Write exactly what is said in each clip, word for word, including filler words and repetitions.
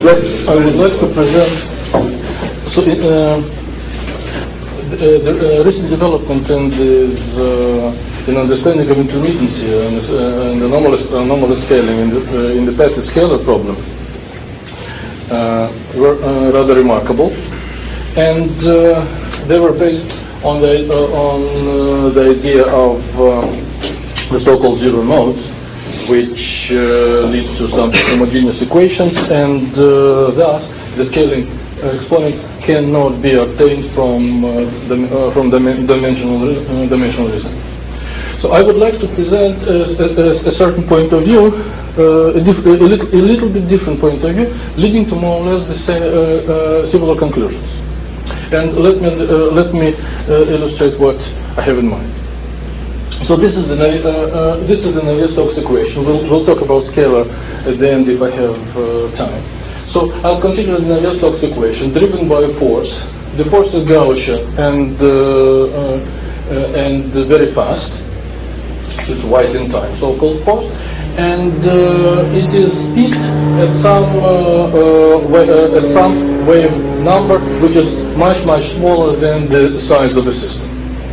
Like, I would like to present so uh, the, the uh, recent developments in this uh, in understanding of intermittency and, uh, and anomalous, anomalous scaling in the, uh, in the passive scalar problem uh, were uh, rather remarkable, and uh, they were based on the uh, on uh, the idea of uh, the so-called zero modes, which uh, leads to some homogeneous equations, and uh, thus the scaling uh, exponent cannot be obtained from uh, the, uh, from the dimensional uh, dimensional reason. So I would like to present a, a, a certain point of view, uh, a, diff- a, little, a little bit different point of view, leading to more or less the same, uh, uh, similar conclusions. And let me uh, let me uh, illustrate what I have in mind. So this is the uh, uh, this is the Navier-Stokes equation. We'll, we'll talk about scalar at the end if I have uh, time. So I'll consider the Navier-Stokes equation driven by a force. The force is Gaussian and uh, uh, uh, and very fast. It's wide in time, so-called force, and uh, it is peaked at some uh, uh, way, uh, at some wave number which is much much smaller than the size of the system.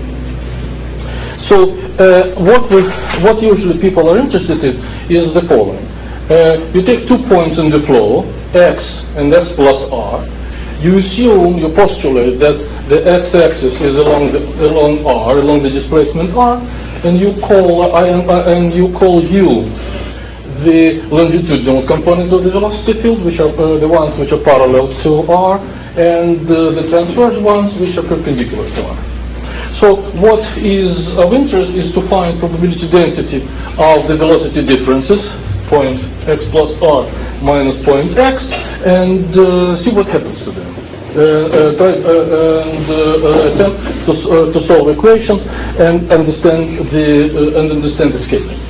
So uh, what we, what usually people are interested in is the following. Uh, you take two points in the flow, x and x plus r. You assume, you postulate that the x-axis is along the, along r, along the displacement r, and you call uh, and you call u the longitudinal component of the velocity field, which are uh, the ones which are parallel to r, and uh, the transverse ones which are perpendicular to r. So what is of interest is to find probability density of the velocity differences, point x plus r minus point x, and uh, see what happens to them. Uh, uh, try, uh, and uh, attempt to, uh, to solve equations and understand the uh, and understand the scaling.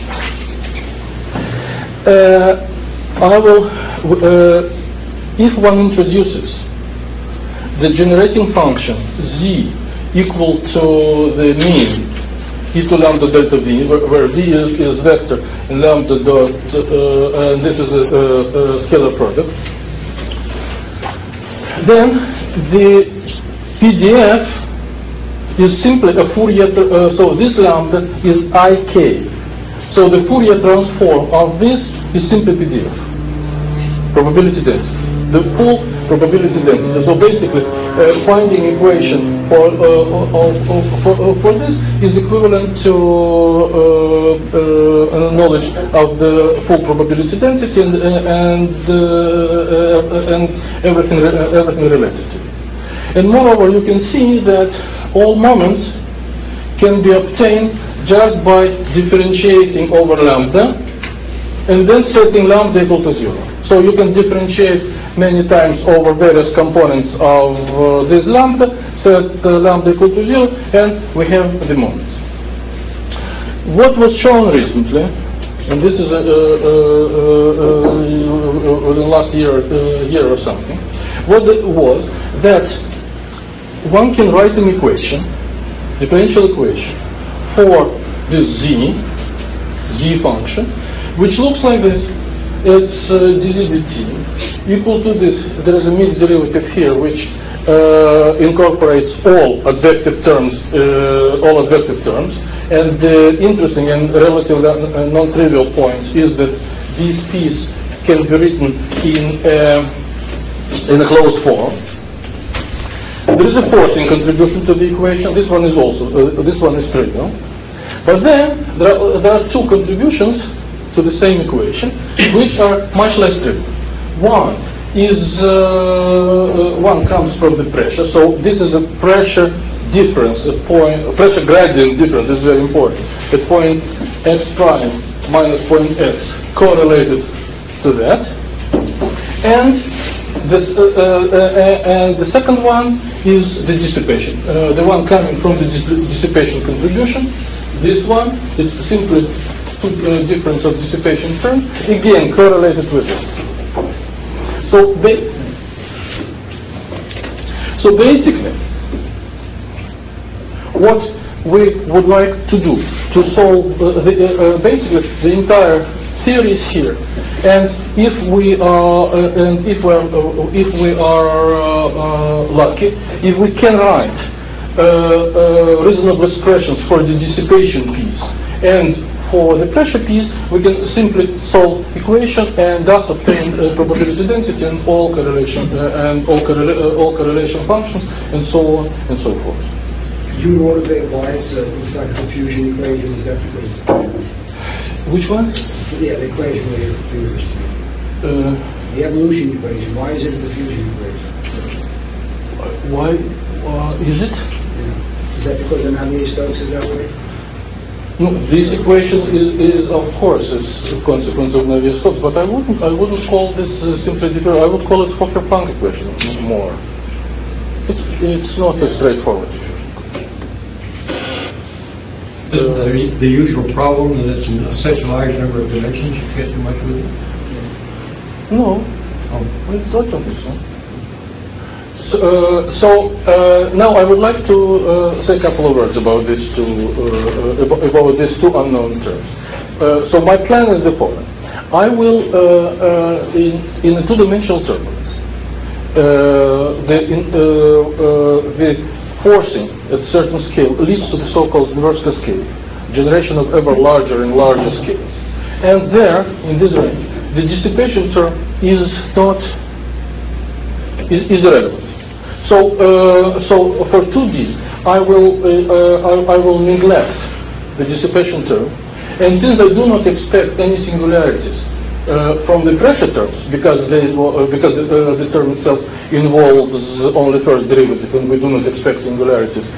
Uh, I will, uh, if one introduces the generating function z equal to the mean e to lambda delta v, where, where v is, is vector and lambda dot, uh, and this is a, a, a scalar product, then the P D F is simply a Fourier, uh, so this lambda is I K. So the Fourier transform of this is simply P D F, probability density. The full probability density. So basically, uh, finding equation for, uh, uh, for, uh, for this is equivalent to uh, uh, knowledge of the full probability density and and, uh, uh, and everything uh, everything related to it. And moreover, you can see that all moments can be obtained just by differentiating over lambda and then setting lambda equal to zero. So you can differentiate many times over various components of uh, this lambda, set uh, lambda equal to zero, and we have the moments. What was shown recently, and this is uh, uh, uh, uh, uh, last year, uh, year or something, what it was that one can write an equation, differential equation, for this z, z function, which looks like this. It's uh, dz dt equal to this. There is a mixed derivative here which uh, incorporates all advective terms, uh, all advective terms. And the interesting and relatively uh, non-trivial point is that these p's can be written in uh, in a closed form. There is a forcing contribution to the equation. This one is also uh, this one is trivial. But then there are, there are two contributions to the same equation, which are much less trivial. One is uh, one comes from the pressure. So this is a pressure difference, a point, a pressure gradient difference. This is very important. The point x prime minus point x correlated to that, and this uh, uh, uh, and the second one is the dissipation. Uh, the one coming from the dis- dissipation contribution. This one is simply two uh, difference of dissipation terms, again correlated with it. So, ba- so basically, what we would like to do to solve uh, the, uh, uh, basically the entire theory is here, and if we are uh, and if we are uh, if we are uh, uh, lucky, if we can write uh, uh, reasonable expressions for the dissipation piece and for the pressure piece, we can simply solve equation and thus obtain uh, probability density and all correlation uh, and all, correla uh, all correlation functions and so on and so forth. Could you motivate why it's a, it's like a diffusion equation? Is that because? Which one? Yeah, the equation where you're confused. Uh, the evolution equation. Why is it a diffusion equation? Why uh, is it? Yeah. Is that because Navier-Stokes is that way? No, this equation is, is of course is a consequence of Navier-Stokes, but I wouldn't I wouldn't call this uh, simply different. I would call it Fokker-Planck equation more. It's it's not a straightforward issue. The, the, the usual problem that it's in such a large number of dimensions, you can't do much with it? No, Oh. I don't think so. So, uh, so uh, now I would like to uh, say a couple of words about these two uh, about, about these two unknown terms. Uh, so my plan is the following: I will uh, uh, in in a two-dimensional turbulence, uh, the in, uh, uh, the forcing at a certain scale leads to the so-called inverse cascade, generation of ever larger and larger scales. And there, in this range, the dissipation term is not is, is irrelevant. So, uh, so for two D, I will uh, uh, I, I will neglect the dissipation term, and since I do not expect any singularities uh, from the pressure terms, because they uh, because the, uh, the term itself involves only first derivative, and we do not expect singularities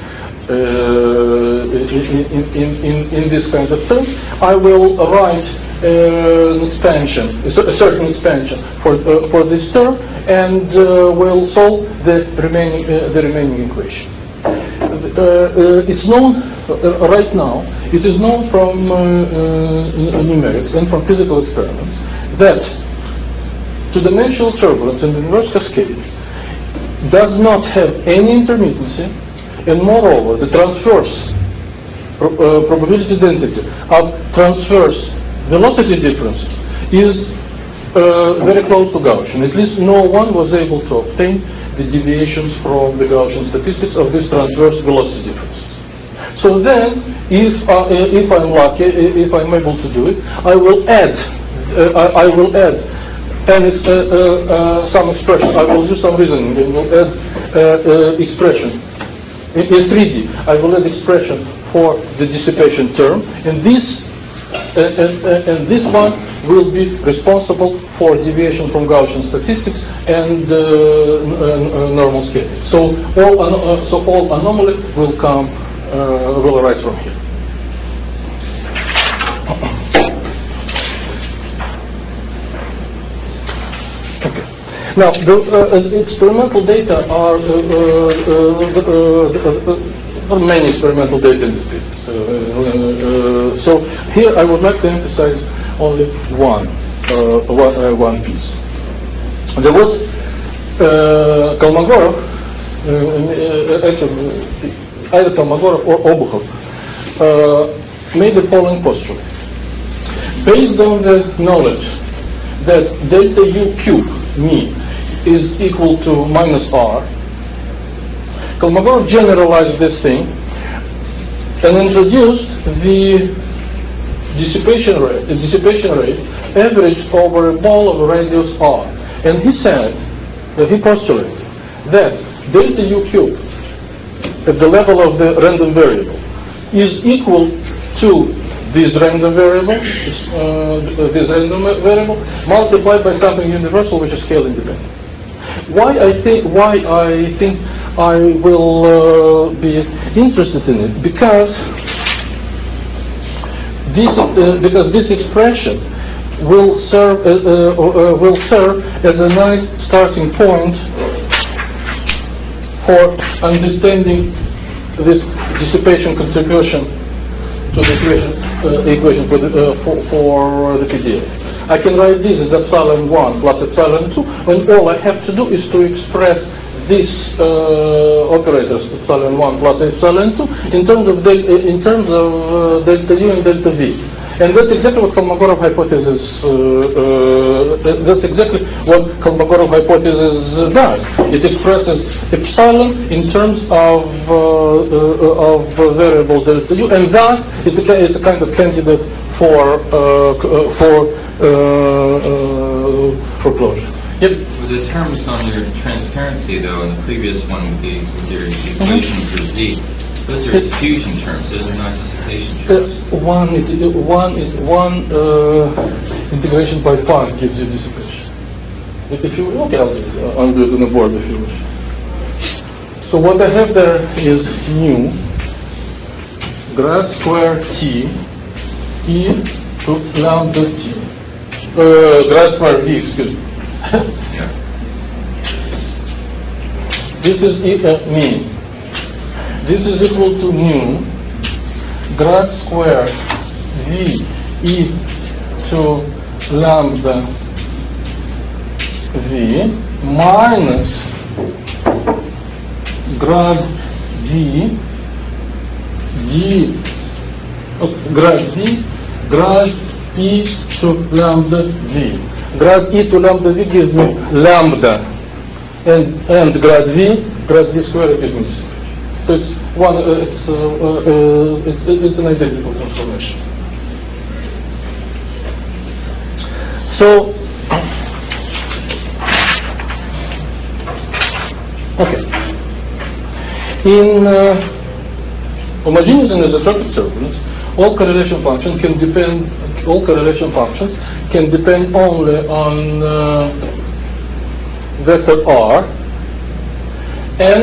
uh, in, in, in, in, in this kind of terms, I will write uh, an expansion, a certain expansion for uh, for this term, and uh, will solve the remaining uh, the remaining equation. Uh, uh, it's known uh, right now. It is known from uh, uh, numerics and from physical experiments that two-dimensional turbulence in the inverse cascade does not have any intermittency, and moreover, the transverse pro uh, probability density of transverse velocity differences is uh, very close to Gaussian. At least no one was able to obtain the deviations from the Gaussian statistics of this transverse velocity difference. So then, if uh, if I'm lucky, if I'm able to do it, I will add uh, I, I will add and uh, uh, uh, some expression. I will do some reasoning and will add uh, uh, expression in, in three D. I will add expression for the dissipation term, and this uh, and, uh, and this one will be responsible for deviation from Gaussian statistics and uh, uh, normal scaling. So all uh, so all anomaly will come uh, will arise from here. Okay. Now the uh, experimental data are uh, uh, uh, uh, there are many experimental data in this case. So, uh, uh, so here I would like to emphasize only one, uh, one, uh, one piece. There was uh, Kolmogorov, uh, actually, either Kolmogorov or Obukhov, uh, made the following postulate. Based on the knowledge that delta U cube me is equal to minus R, Kolmogorov generalized this thing and introduced the dissipation rate, the dissipation rate averaged over a ball of radius r. And he said, that he postulated, that delta U cube at the level of the random variable is equal to this random variable, uh, this random variable multiplied by something universal which is scale independent. Why I think why I think I will uh, be interested in it because this uh, because this expression will serve uh, uh, uh, will serve as a nice starting point for understanding this dissipation contribution to the equation, uh, equation for the, uh, for, for the P D A. I can write this as epsilon one plus epsilon two, when all I have to do is to express these uh, operators, epsilon one plus epsilon two, in terms of delta, in terms of uh, delta U and delta V. And that's exactly what Kolmogorov hypothesis, uh, uh, that's exactly what Kolmogorov hypothesis does. It expresses epsilon in terms of, uh, uh, of variable delta U, and thus it's a, it's a kind of candidate for, uh, for, uh, uh, for closure. Yep. With the terms on your transparency, though, in the previous one with, the, with your equation mm-hmm. for Z, those are diffusion terms, those are not dissipation terms. Uh, one is, one, is, one uh, integration by part gives you dissipation. If, if you okay, I'll do it, uh, I'll do it on the board if you wish. So what I have there is nu grad square T e to lambda T. Uh, grad square V, excuse me. Yeah. This is e, uh, mean. This is equal to nu grad square V e to lambda V minus grad D D uh, grad D grad E to lambda V. Grad E to lambda V gives me lambda, and and grad V, grad V squared gives me dissipation. So it's one. Uh, it's, uh, uh, it's it's an identical transformation. So okay, in uh, homogeneous and isotropic turbulence, all correlation functions can depend. All correlation functions can depend only on uh, vector R and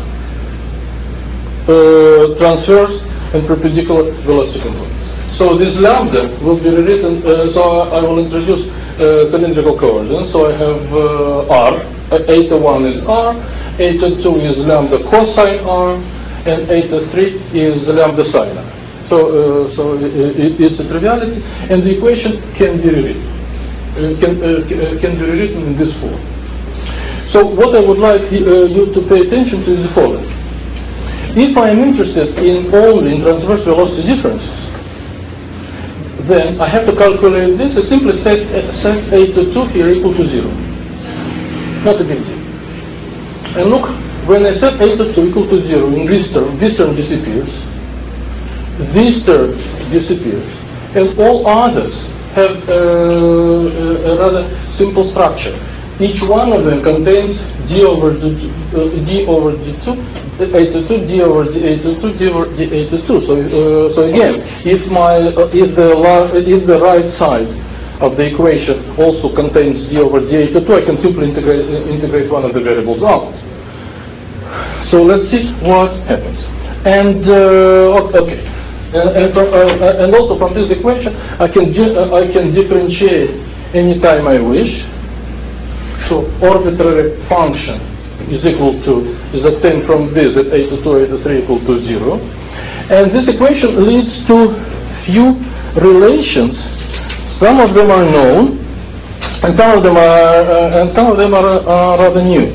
uh, transverse and perpendicular velocity components. So this lambda will be rewritten. Uh, so I will introduce uh, cylindrical coordinates. So I have uh, R. Uh, eta one is R. Eta two is lambda cosine R, and eta three is lambda sine R. So, uh, so it, it, it's a triviality, and the equation can be rewritten. Uh, can, uh, can be rewritten in this form. So, what I would like uh, you to pay attention to is the following: if I am interested in only in transverse velocity differences, then I have to calculate this. I simply set set eta two here equal to zero. Not a big deal. And look, when I set eta two equal to zero in this term, this term disappears. This term disappears, and all others have uh, a rather simple structure. Each one of them contains d over d, uh, d over d two, eta two, d over d eta two, d over d eta two. So, uh, so again, if my uh, if the if the right side of the equation also contains d over d eta two, I can simply integrate uh, integrate one of the variables out. So let's see what happens. And uh, okay. And, and, from, uh, and also from this equation, I can uh, I can differentiate anytime I wish. So arbitrary function is equal to is obtained from this at eta two, eta three equal to zero, and this equation leads to few relations. Some of them are known, and some of them are uh, and some of them are uh, rather new.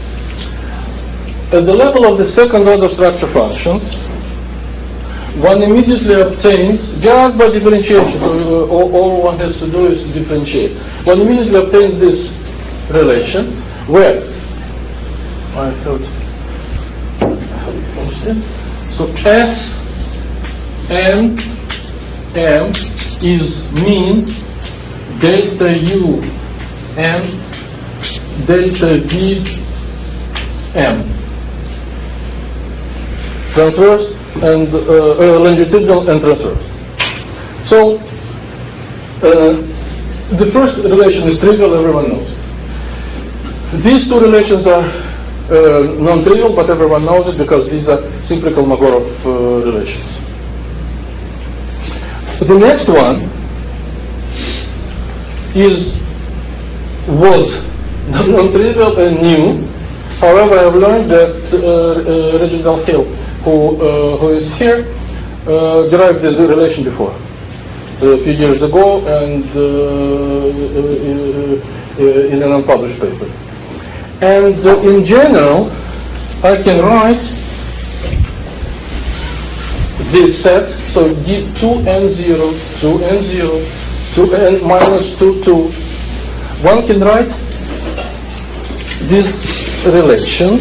At the level of the second order structure functions, one immediately obtains, just by differentiation, so uh, all, all one has to do is to differentiate. One immediately obtains this relation where I thought, so S and M is mean delta U and delta V M. Transverse and uh, uh, longitudinal and transverse. So uh, the first relation is trivial, everyone knows. These two relations are uh, non-trivial, but everyone knows it because these are simply Kolmogorov uh, relations. The next one is was non-trivial and new. However, I've learned that uh, uh, Reginald Hill, who uh, who is here, uh, derived this relation before, uh, a few years ago, and uh, uh, uh, in an unpublished paper. And uh, in general, I can write this set So give two n zero, two n zero, two n minus two, two. One can write these relations,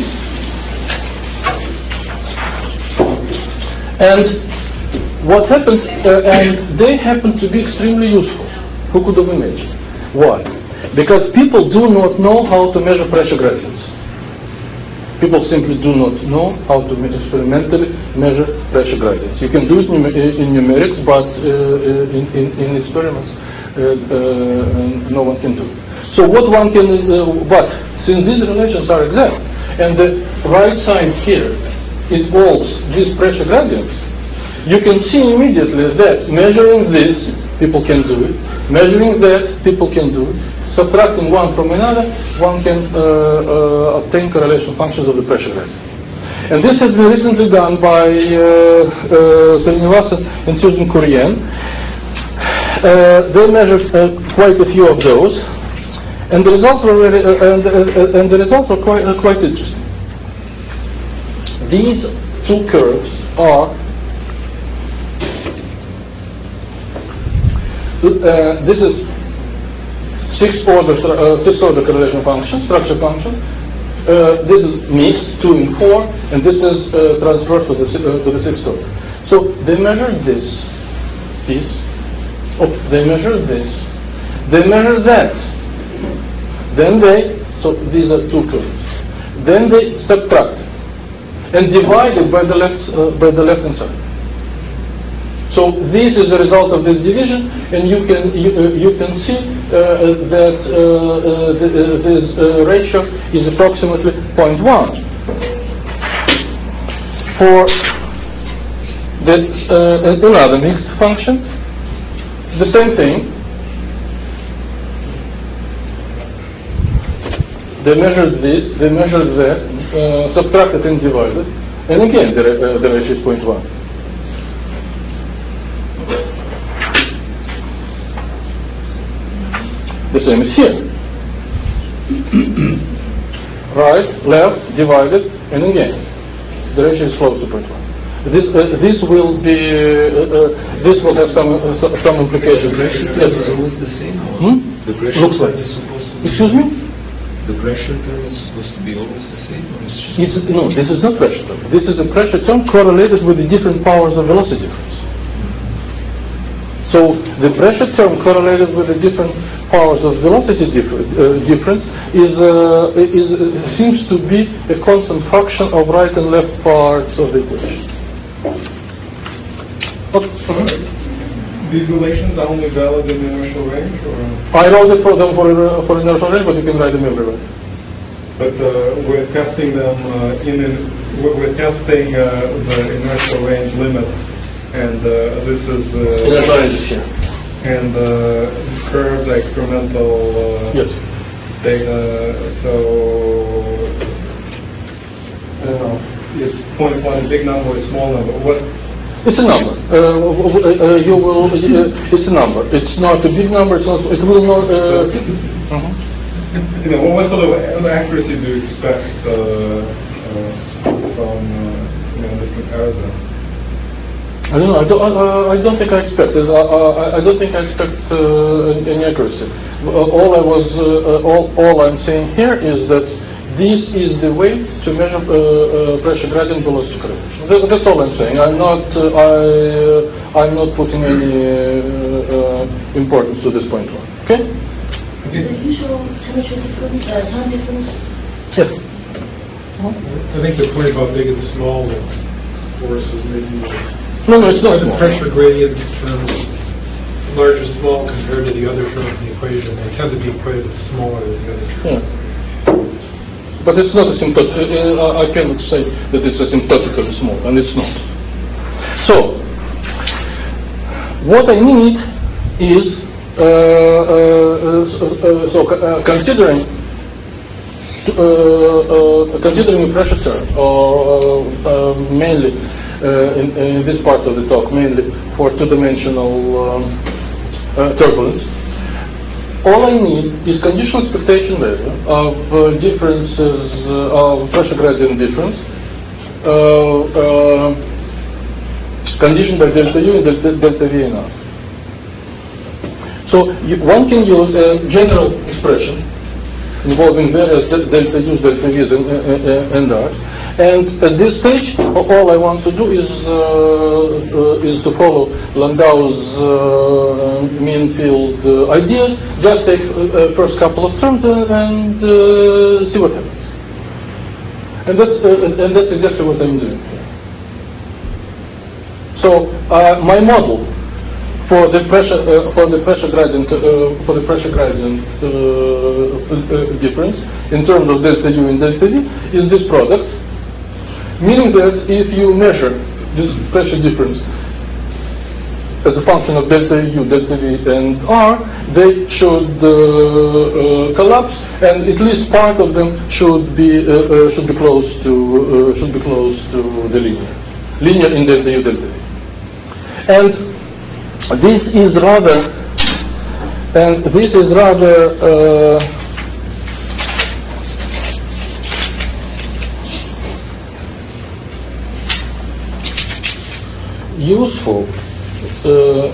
and what happens, uh, and they happen to be extremely useful. Who could have imagined? Why? Because people do not know how to measure pressure gradients. People simply do not know how to experimentally measure pressure gradients. You can do it in, in numerics, but uh, in, in, in experiments, uh, uh, no one can do it. So what one can, uh, but since these relations are exact, and the right sign here involves these pressure gradients, you can see immediately that measuring this, people can do it. Measuring that, people can do it. Subtracting one from another, one can uh, uh, obtain correlation functions of the pressure gradient. And this has been recently done by uh, uh, Srinivasan and Susan Kurian. Uh, they measured uh, quite a few of those, and the results were very, uh, and, uh, and the results were quite uh, quite interesting. These two curves are uh, this is sixth order uh, sixth order correlation function, structure function. Uh, this is mixed, two and four, and this is uh, transferred to the uh, to the sixth order. So they measured this piece. Oh, they measured this. They measured that. Then they so these are two curves. Then they subtract and divide it by the left uh, by the left hand side. So this is the result of this division, and you can you, uh, you can see uh, that uh, uh, the, uh, this uh, ratio is approximately zero point one. For the uh, another mixed function, the same thing. They measured this, they measured that, uh, subtracted and divided, and again the, uh, the ratio is zero point one. The same is here. Right, left, divided, and again. The ratio is close to zero point one. This uh, this will be uh, uh, this will have some uh, so- some implications. The pressure Yes. curve is always the same? Or Hmm? The pressure Looks curve like. is supposed to be... Excuse me? The pressure curve is supposed to be always the same? Or it's just... It's, no, this is not pressure term. This is the pressure term correlated with the different powers of velocity difference. So the pressure term correlated with the different powers of velocity differ- uh, difference is, uh, is uh, seems to be a constant function of right and left parts of the equation. Okay. These relations are only valid in the inertial range, or? I wrote it for them for, uh, for inertial range, but you can write them everywhere. But uh, we're testing them uh, in, an, we're we're testing uh, the inertial range limit, and uh, this is uh, Inertial range is here. and uh, these curves are experimental uh, Yes. data. So I don't know. It's zero point one, big number, small number. What? It's a number. Uh, w- w- uh, you will. Uh, it's a number. It's not a big number. It's not. It will not. Uh, uh-huh. You know, what sort of accuracy do you expect uh, uh, from uh, you know, this comparison? I don't know. I don't. Uh, I don't think I expect. Uh, I, I don't think I expect uh, any accuracy. Uh, all I was. Uh, uh, all. All I'm saying here is that this is the way to measure uh, uh, pressure gradient velocity correlation. That, that's all I'm saying. I'm not. Uh, I. Uh, I'm not putting any uh, uh, importance to this point one. Okay. The usual temperature difference, uh, time difference. Yes. I think the point about big and small force is maybe No, no, it's not the small. pressure gradient terms, large or small compared to the other terms in the equation. They tend to be quite a bit smaller than the other terms. Yeah. But it's not a symptom. Uh, I cannot say that it's asymptotically small, and it's not. So, what I need is uh, uh, so, uh, so uh, considering uh, uh, considering a pressure term, or uh, uh, mainly uh, in, in this part of the talk, mainly for two-dimensional um, uh, turbulence. All I need is conditional expectation value of uh, differences uh, of pressure gradient difference uh, uh, conditioned by delta U and delta, delta V in R. So you, one can use a general expression involving various de delta U's, delta V's, and, uh, and R's. And at this stage, all I want to do is uh, uh, is to follow Landau's uh, mean field uh, ideas. Just take uh, first couple of terms and, and uh, see what happens. And that's uh, and that's exactly what I'm doing. So uh, my model for the pressure uh, for the pressure gradient uh, for the pressure gradient uh, uh, difference in terms of delta U and delta V is this product, meaning that if you measure this pressure difference as a function of delta U, delta V, and R, they should uh, uh, collapse, and at least part of them should be uh, uh, should be close to uh, should be close to the linear linear in delta U, delta V, and this is rather, and this is rather uh, useful uh,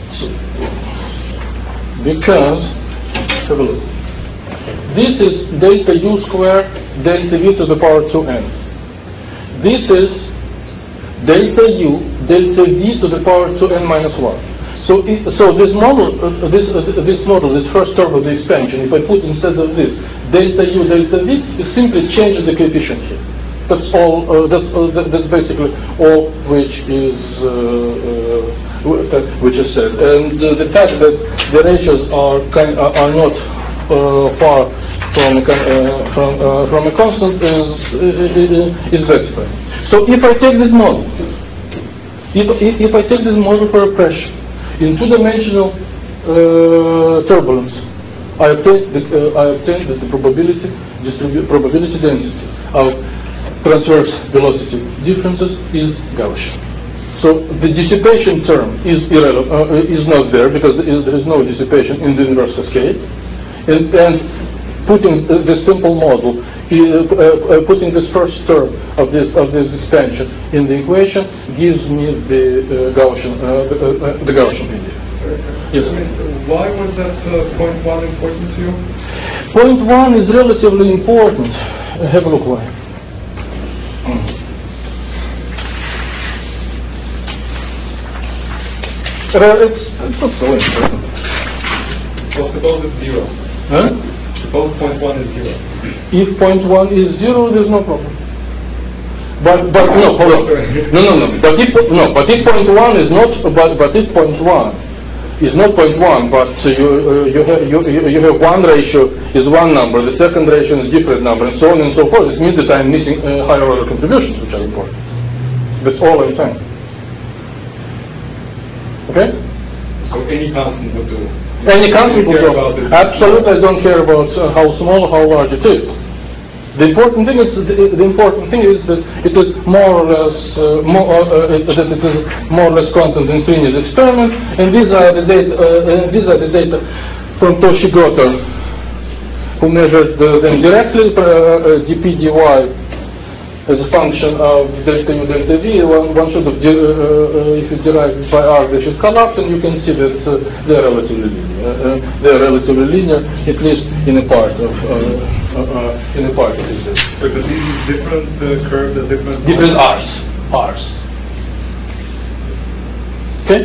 because, have a look. This is delta U squared delta V to the power two n. This is delta U delta V to the power two n minus one. So, it, so this model, uh, this uh, this model, this first term of the expansion, if I put instead of this delta U delta V, it simply changes the coefficient here. That's all. Uh, that's uh, that's basically all which is uh, uh, which is said. And uh, the fact that the ratios are kind uh, are not uh, far from uh, from uh, from a constant is uh, is gratifying. So if I take this model, if if, if I take this model for a pressure in two-dimensional uh, turbulence, I obtain the, uh, I obtain that the probability distribu probability density of transverse velocity differences is Gaussian. So the dissipation term is irrelevant, uh, is not there because there is, there is no dissipation in the inverse cascade, and, and putting uh, this simple model, uh, uh, putting this first term of this of this expansion in the equation gives me the uh, Gaussian uh, the, uh, the Gaussian idea. Yes. Why was that uh, point one important to you? Point one is relatively important. Have a look why. Uh, it's, it's not so important. Well, suppose it's zero. Huh? Suppose point one is zero. If point one is zero, there's no problem. But but no, hold on. No, no, no. But if no, but if point one is not, but but if point one is not point one, but uh, you uh, you have you, you have one ratio is one number, the second ratio is different number, and so on and so forth. It means that I'm missing uh, higher order contributions, which are important. That's all I'm saying. Okay? So any constant would do. Any constant would do. Absolutely, I don't care about uh, how small or how large it is. The important thing is the, the important thing is that it is more or less uh, more uh, it, that it is more or less constant in Sweeney's experiment, and these are the data. Uh, these are the data from Toshi Goto, who measured uh, them directly. Uh, uh, dp dy as a function of delta U delta V. One, one should have, uh, uh, if you derive it by R, they should collapse, and you can see that uh, they are relatively linear. Uh, they are relatively linear, at least in a part of uh, uh, uh, in a part of this. But these different uh, curves are different. Different R's, R's. Okay.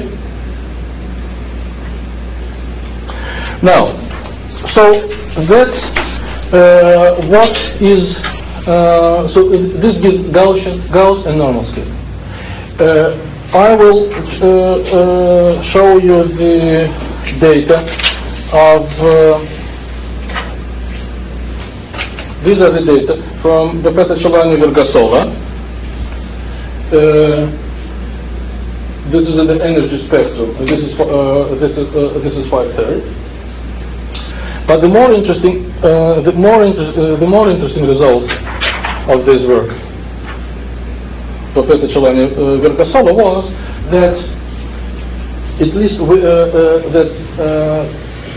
Now, so that's uh, what is. Uh, so uh, this gives Gaussian, Gauss and normal scale. Uh, I will uh, uh, show you the data of, uh, these are the data from Professor Celani Vergasola. Uh, this is the energy spectrum. This is uh, this is uh, this is five thirds. But the more interesting, uh, the more inter uh, the more interesting results of this work, Professor Celani uh, Vergasola, was that at least we, uh, uh, that uh,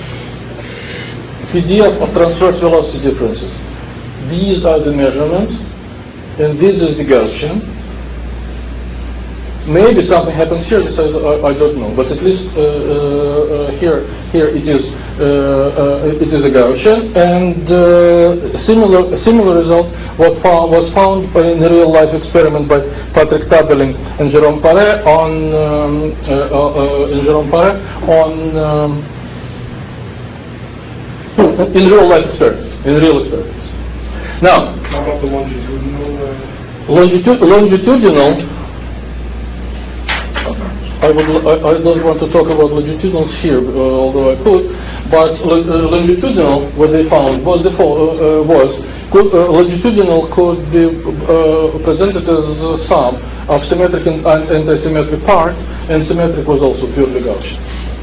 P D F of transverse velocity differences. These are the measurements, and this is the Gaussian. maybe something happens here. This I, I don't know, but at least uh, uh, uh, here, here it is. Uh, uh, it is a Gaussian, and uh, similar similar result was found was found in a real life experiment by Patrick Tabeling and Jérôme Paré on um, uh, uh, in Jérôme Paré on um, in real life experiments in real experiments. Now, How about the longitudinal? Uh, longitud- longitudinal. I, would, I, I don't want to talk about longitudinals here, uh, although I could. But uh, longitudinal, what they found was the fo- uh, was could, uh, longitudinal could be uh, presented as a sum of symmetric and anti-symmetric part, and symmetric was also purely Gaussian.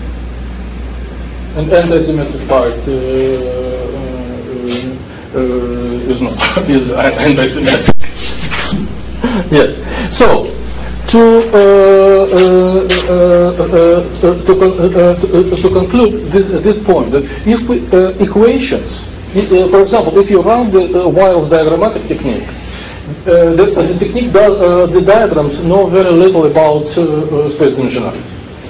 And anti-symmetric part uh, uh, uh, is not is anti-symmetric. Yes. So. To, uh, uh, uh, uh, to, con- uh, to, uh, to conclude this, uh, this point, that if we, uh, equations, uh, for example, if you run the uh, Wiles diagrammatic technique, uh, the, uh, the technique does, uh, the diagrams know very little about uh, uh, space dimensionality.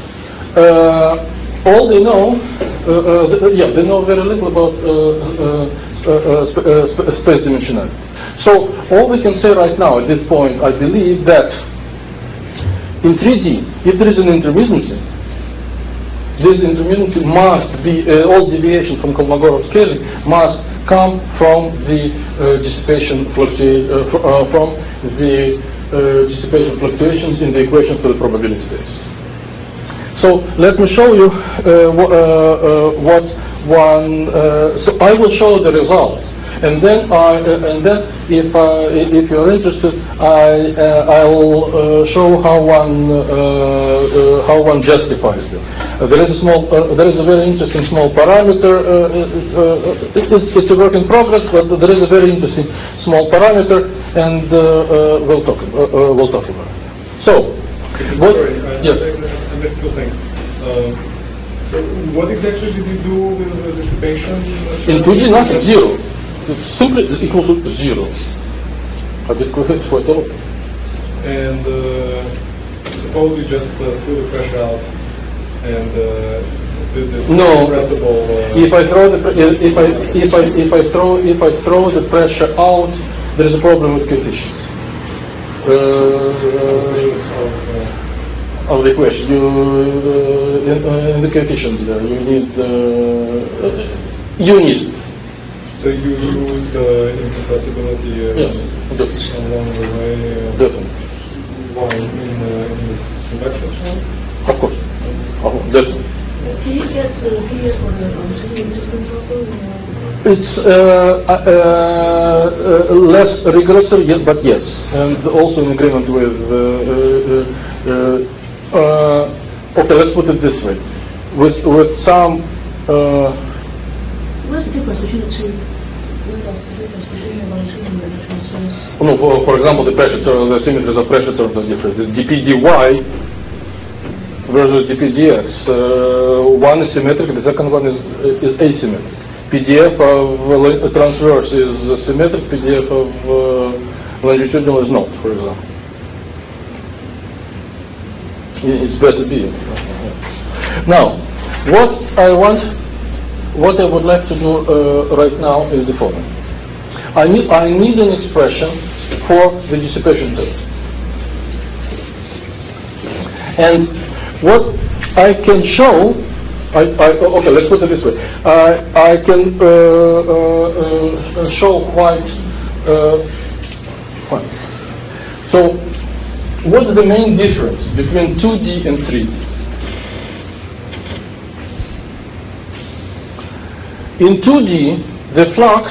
Uh, all they know, uh, uh, the, yeah, they know very little about uh, uh, uh, sp- uh, sp- space dimensionality. So all we can say right now at this point, I believe that in three D, if there is an intermittency, this intermittency must be, uh, all deviation from Kolmogorov scaling must come from the uh, dissipation fluctu- uh, fr- uh, from the uh, dissipation fluctuations in the equation for the probability space. So let me show you uh, w- uh, uh, what one. Uh, so I will show the results. And then, I, uh, and then, if uh, if you're interested, I uh, I'll uh, show how one uh, uh, how one justifies them. Uh, there is a small, uh, there is a very interesting small parameter. Uh, uh, it, it's, it's a work in progress, but there is a very interesting small parameter, and uh, uh, we'll talk uh, uh, we'll talk about it. So, what? Sorry, I, Yes. I missed two things. Um, so, what exactly did you do with the dissipation? In two D, nothing, zero. It's simply is equal to zero. I just go ahead for it. And uh, suppose you just uh, threw the pressure out and uh, did this No. compressible. Uh, If I throw the pre- if I if I if I throw if I throw the pressure out, there is a problem with coefficients. Uh, uh, of the equation, you uh, in, uh, in the coefficients there, you need uh, you need. so you use uh, incompressibility uh, Yes, definitely. along the way. Uh, Definitely. why, in, uh, in this convection form? Of course. Of course, definitely. Can you get the figure for the longitudinal difference also? Uh, It's uh, uh, uh, less rigorous, yes, but yes, and also in agreement with. Uh, uh, uh, uh, okay, let's put it this way: with with some. Uh, What's the difference between the two? What is the difference between the longitudinal and the transverse? no, for, for example, the pressure term, the symmetries of pressure terms are different. The d p dy versus d p dx. Uh, one is symmetric, the second one is is asymmetric. P D F of uh, transverse is symmetric, P D F of uh, longitudinal is not, for example. It's better to be. Now, what I want, what I would like to do uh, right now is the following. I need, I need an expression for the dissipation term. And what I can show, I, I, okay, let's put it this way. I, I can uh, uh, uh, show quite, uh, quite. So, what is the main difference between two D and three D? In two D, the flux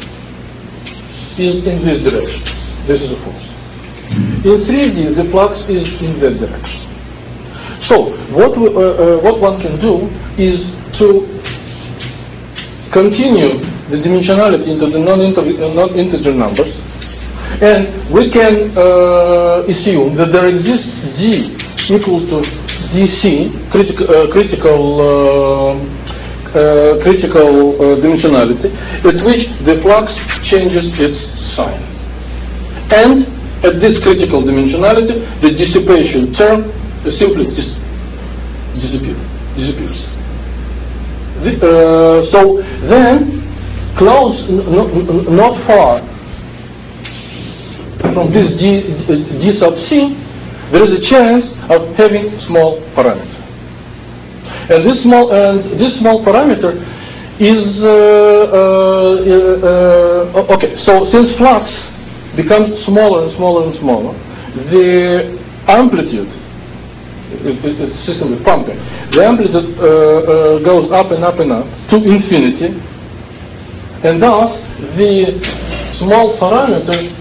is in this direction. This is a force. In three D, the flux is in that direction. So, what, we, uh, uh, what one can do is to continue the dimensionality into the non-integer, uh, non-integer numbers, and we can uh, assume that there exists D equal to dc, critical, uh, critical, uh, uh, critical uh, dimensionality, at which the flux changes its sign. And At this critical dimensionality, the dissipation term simply dis disappear, disappears. The, uh, so then, close, not far from this D, D sub C, there is a chance of having small parameter. And this small, and this small parameter is, uh, uh, uh, okay, so since flux becomes smaller and smaller and smaller, the amplitude, it's a system with pumping, the amplitude uh, uh, goes up and up and up to infinity, and thus the small parameter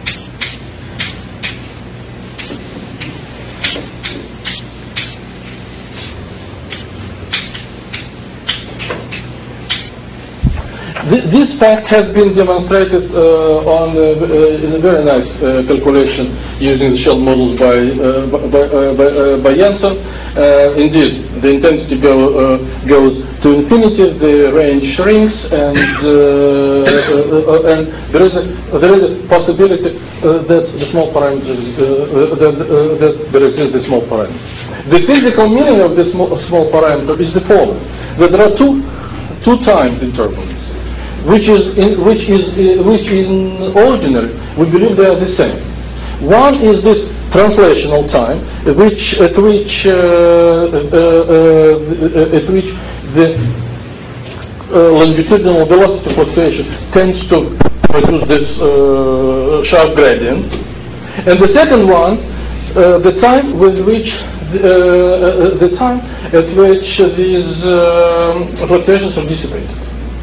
This fact has been demonstrated uh, on uh, uh, in a very nice uh, calculation using the shell models by uh, by, uh, by, uh, by Jensen. Uh, indeed, the intensity go, uh, goes to infinity, the range shrinks, and uh, uh, uh, and there is a there is a possibility uh, that the small parameter uh, that, uh, that there exists the small parameter. The physical meaning of this small, small parameter is the following: that there are two two time intervals, which is in, which is uh, which in ordinary we believe they are the same. One is this translational time, which at which uh, uh, uh, at which the uh, longitudinal velocity fluctuation tends to produce this uh, sharp gradient, and the second one, uh, the time with which the, uh, the time at which these uh, fluctuations are dissipated.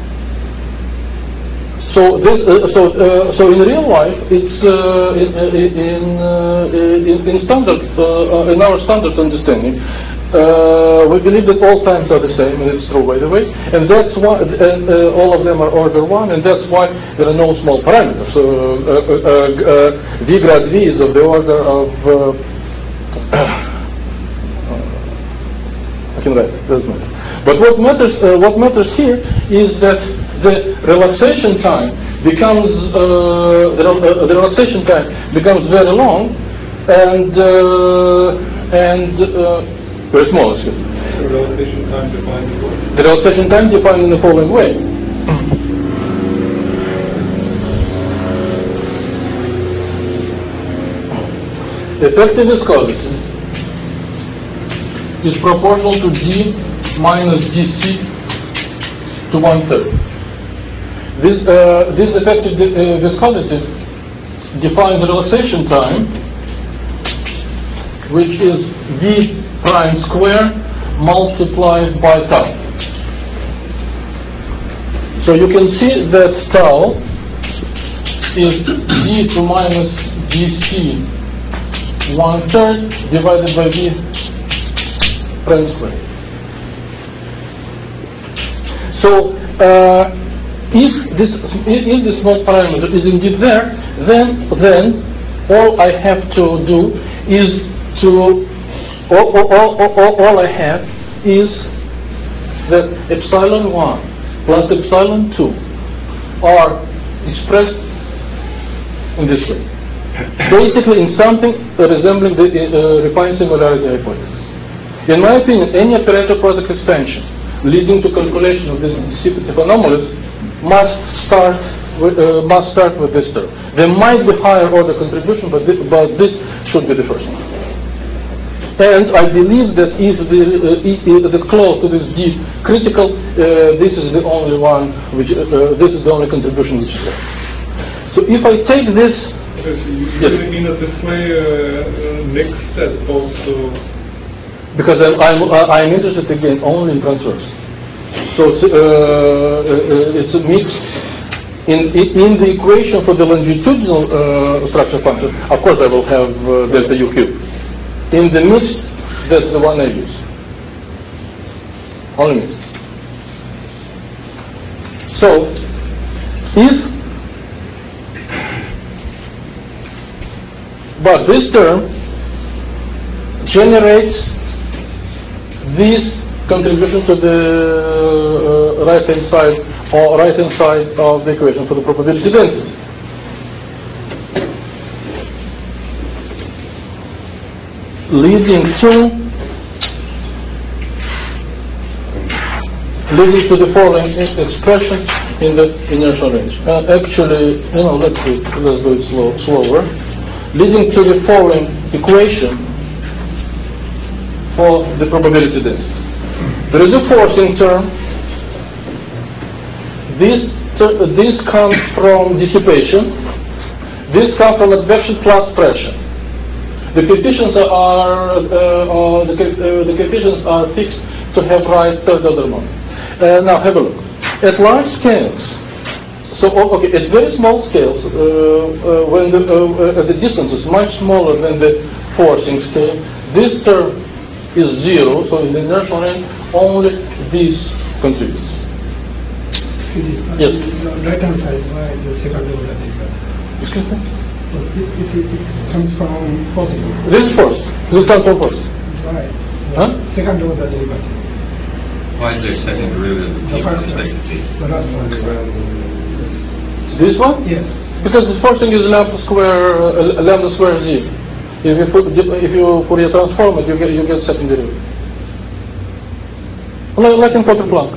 So this, uh, so uh, so in real life, it's uh, in in, uh, in in standard uh, in our standard understanding, uh, we believe that all times are the same, and it's true, by the way, and that's why and, uh, all of them are order one, and that's why there are no small parameters. So uh, uh, uh, V grad V is of the order of uh, I can write it, doesn't matter. But what matters uh, what matters here is that the relaxation time becomes uh, the, uh, the relaxation time becomes very long, and uh, and uh, very small. Excuse me. The relaxation time defined in what? The relaxation time defined in the following way. Effective viscosity is proportional to d minus dc to one third. This, uh, this effective uh, viscosity defines the relaxation time, which is v prime square multiplied by tau. So you can see that tau is d to minus dc one third divided by v prime square. So uh, if this if this small parameter is indeed there, then then all I have to do is to all, all, all, all, all I have is that epsilon one plus epsilon two are expressed in this way, basically in something resembling the uh, refined similarity hypothesis. In my opinion, any operator product expansion leading to calculation of this dissipative anomalies must start with, uh, must start with this term. There might be higher order contribution, but this, but this should be the first one. And I believe that if the, uh, if the close to this D critical, uh, this is the only one which uh, this is the only contribution which is there. So if I take this, Okay, so you yes. really mean that this way uh, mixed as opposed to. because I'm, I'm, I'm interested again only in transfers. So uh, uh, it's a mix in, in the equation for the longitudinal uh, structure function. Of course, I will have uh, delta U cube. In the mix, that's the one I use. Only mixed. So if but this term generates this contribution to the uh, right hand side or right hand side of the equation for the probability density. leading to leading to the following expression in the inertial range. Uh, actually, you know, let's do it, let's do it slow, slower. Leading to the following equation for the probability density. There is a forcing term. This ter this comes from dissipation. This comes from advection plus pressure. The coefficients are uh, uh, the, uh, the coefficients are fixed to have rise third order moment. Uh, now have a look. At large scales, so okay, at very small scales, uh, uh, when the, uh, uh, the distance is much smaller than the forcing scale, this term is zero, so in the inertial range, only this contributes. Yes? The right hand side, why the second order derivative? Excuse me? It, it, it, it comes from forcing. This is force. This comes from force. Right. Huh? Second order derivative. Why is there a second derivative of t with respect to t? The last one. This one? Yes. Because the forcing is lambda square, uh, lambda square z. If you put, if you Fourier transform it, you get you get second derivative. Like, like in Potter Planck.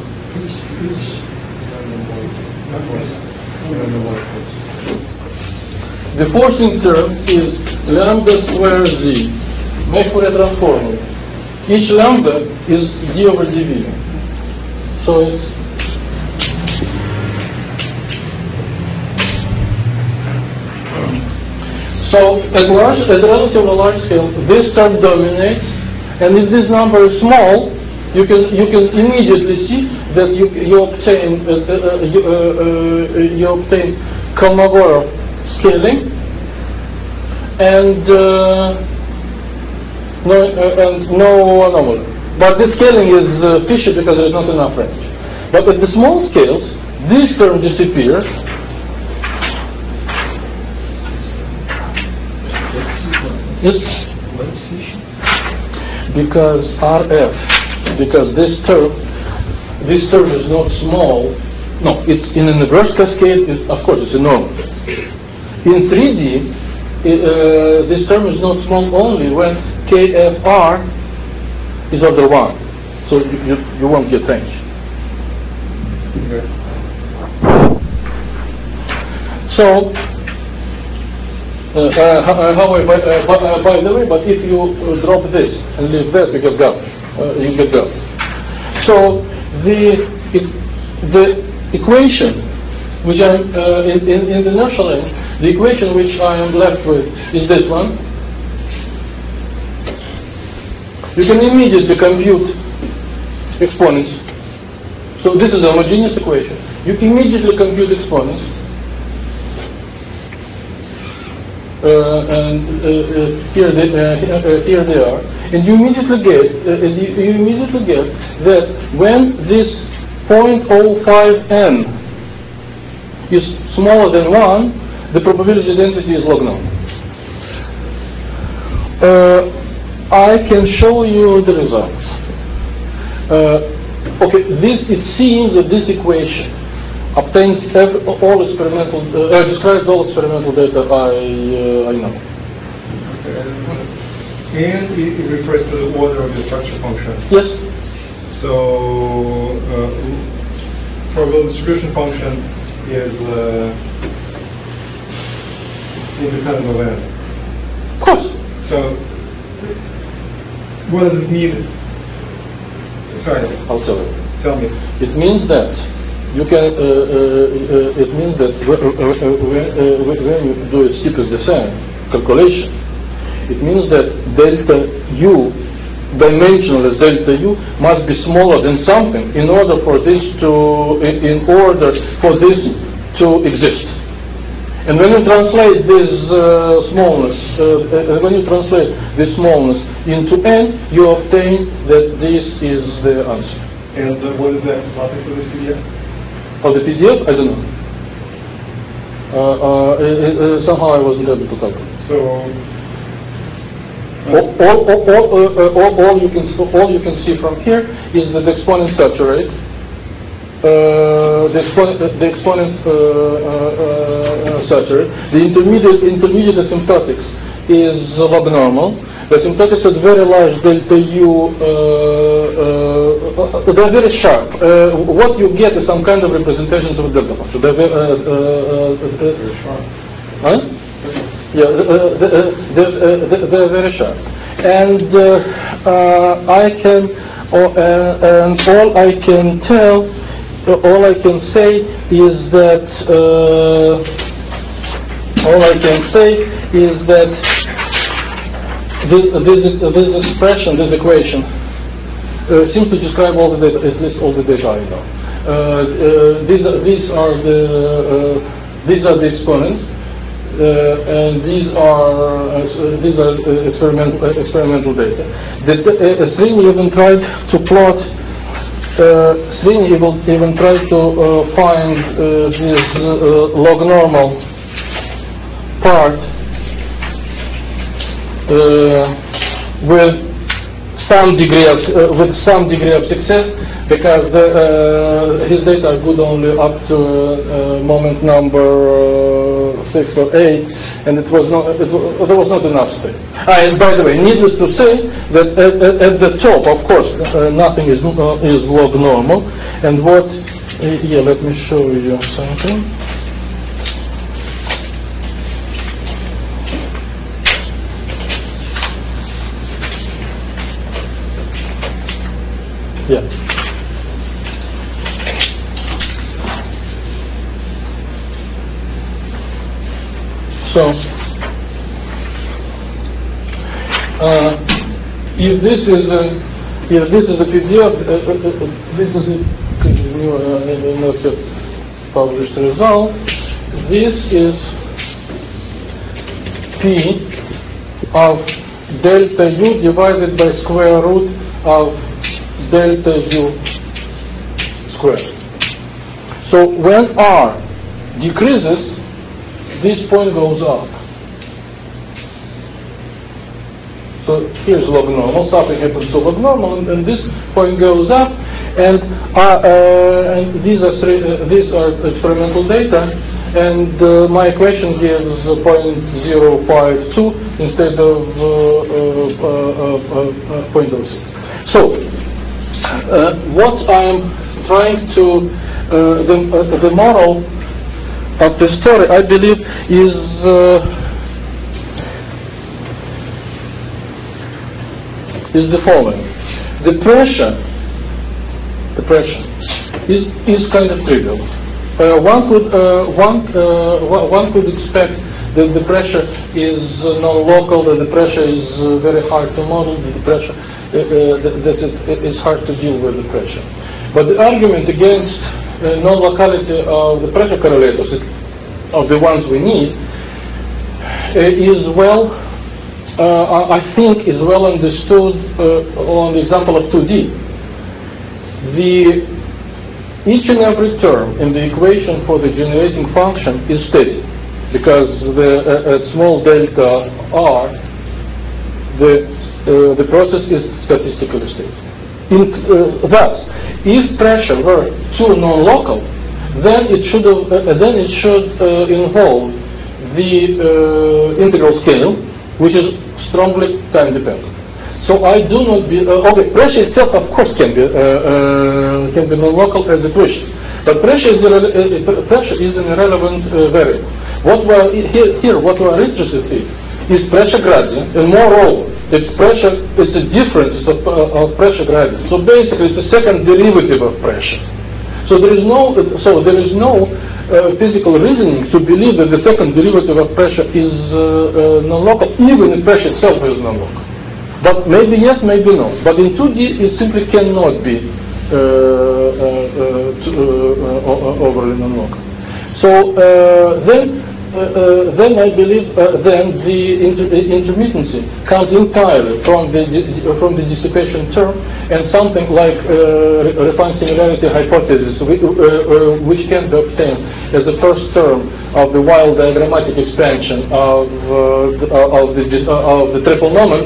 The forcing term is lambda square z. Make Fourier transform it. Each lambda is d over dv. So it's so at large, at relatively large scale, this term dominates, and if this number is small, you can you can immediately see that you you obtain uh, uh, you, uh, uh, you obtain Kolmogorov scaling, and uh, no uh, and no anomaly. But the scaling is uh, fishy because there is not enough range. But at the small scales, this term disappears. Yes? Because R F, because this term, this term is not small. No, it's in an inverse cascade. It, of course, it's enormous. In three D, it, uh, this term is not small only when K F R is order one, so you, you, you won't get range. Okay. So, uh, uh, however, by, uh, by, uh, by the way, but if you uh, drop this and leave that, you get garbage. Uh, you get garbage. So the the equation which I'm uh, in, in, in the inertial range, the equation which I am left with is this one. You can immediately compute exponents. So this is a homogeneous equation. You immediately compute exponents. Uh, and uh, uh, here, they, uh, uh, here they are. And you immediately get, uh, you, you immediately get that when this zero point zero five n is smaller than one, the probability density is log norm. Uh, I can show you the results. Uh, okay, this it seems that this equation obtains every, all experimental, uh, uh, describes all experimental data I uh, I know. And it, it refers to the order of the structure function. Yes. So, uh, probability distribution function is uh, independent of n. Of course. So. What does it mean? Sorry. I'll tell you. Tell me. It means that you can. Uh, uh, uh, it means that when, uh, uh, when you do a steepest descent calculation, it means that delta u, dimensional as delta u, must be smaller than something in order for this to, in, in order for this to exist. And when you translate this uh, smallness, uh, uh, when you translate this smallness into n, you obtain that this is the answer. And uh, what is that plotting for this P D F? For the P D F, I don't know. Uh, uh, it, it, somehow I wasn't able to calculate. So, all, all, all, all, uh, all, all you can all you can see from here is that the exponent saturate. Uh, the exponent, the exponent uh, uh, uh, saturate. The intermediate intermediate asymptotics is log normal. The asymptotics at very large delta U, uh, uh, they're very sharp. Uh, what you get is some kind of representations of delta function. They're very, uh, uh, uh, sharp. Huh? Yeah, uh, they're, uh, they're very sharp. And uh, uh, I can, uh, and all I can tell, uh, all I can say is that, uh, all I can say is that This, this, this expression, this equation, uh, seems to describe all the data, at least all the data I know. Uh, uh, these, are, these are the uh, these are the exponents, uh, and these are uh, these are uh, experimental uh, experimental data. The, uh, Sring even tried to plot. Uh, Sring even, even tried to uh, find uh, this uh, log normal part. Uh, with some degree of uh, with some degree of success, because the, uh, his data are good only up to uh, moment number uh, six or eight, and it was not it was, there was not enough space. Ah, and by the way, needless to say that at, at, at the top, of course, uh, nothing is uh, is log normal, and what? Uh, yeah, let me show you something. Yeah. So, uh, if this is a if this is a P D F, uh, uh, uh, this is a uh, not yet published result. This is P of delta U divided by square root of delta U squared. So when R decreases, this point goes up. So here's log normal, something happens to log normal, and, and this point goes up, and, uh, uh, and these are three, uh, these are experimental data, and uh, my equation gives uh, zero point zero five two instead of uh, uh, uh, uh, uh, zero point zero six. So uh, what I'm trying to, uh, the, uh, the moral of the story, I believe, is uh, is the following: the pressure, the pressure is is kind of trivial. Uh, one could uh, one uh, one could expect that the pressure is uh, non-local, that the pressure is uh, very hard to model, that the pressure uh, uh, that, that it is hard to deal with the pressure. But the argument against uh, non-locality of the pressure correlators, of the ones we need, uh, is well, uh, I think, is well understood uh, on the example of two D. The each and every term in the equation for the generating function is steady, because the uh, a small delta r, the uh, the process is statistically steady. In, uh, thus, if pressure were too non-local, then it should have, uh, then it should uh, involve the uh, integral scale, which is strongly time dependent. So I do not be uh, okay. Pressure itself, of course, can be uh, uh, can be non-local as it wishes, but pressure is irre- uh, pressure is an irrelevant uh, variable. What we are here, here, what we are interested in is pressure gradient, and moreover, it's pressure. It's a difference of, uh, of pressure gradient. So basically, it's a second derivative of pressure. So there is no so there is no uh, physical reasoning to believe that the second derivative of pressure is uh, uh, non-local, even if pressure itself is non-local. But maybe yes, maybe no. But in two D, it simply cannot be uh, uh, uh, to, uh, uh, overly non-local. So uh, then, uh, uh, then I believe uh, then the inter intermittency comes entirely from the from the dissipation term and something like uh, refined similarity hypothesis, which, uh, uh, which can be obtained as the first term of the wild diagrammatic expansion of uh, the, uh, of the uh, of the triple moment.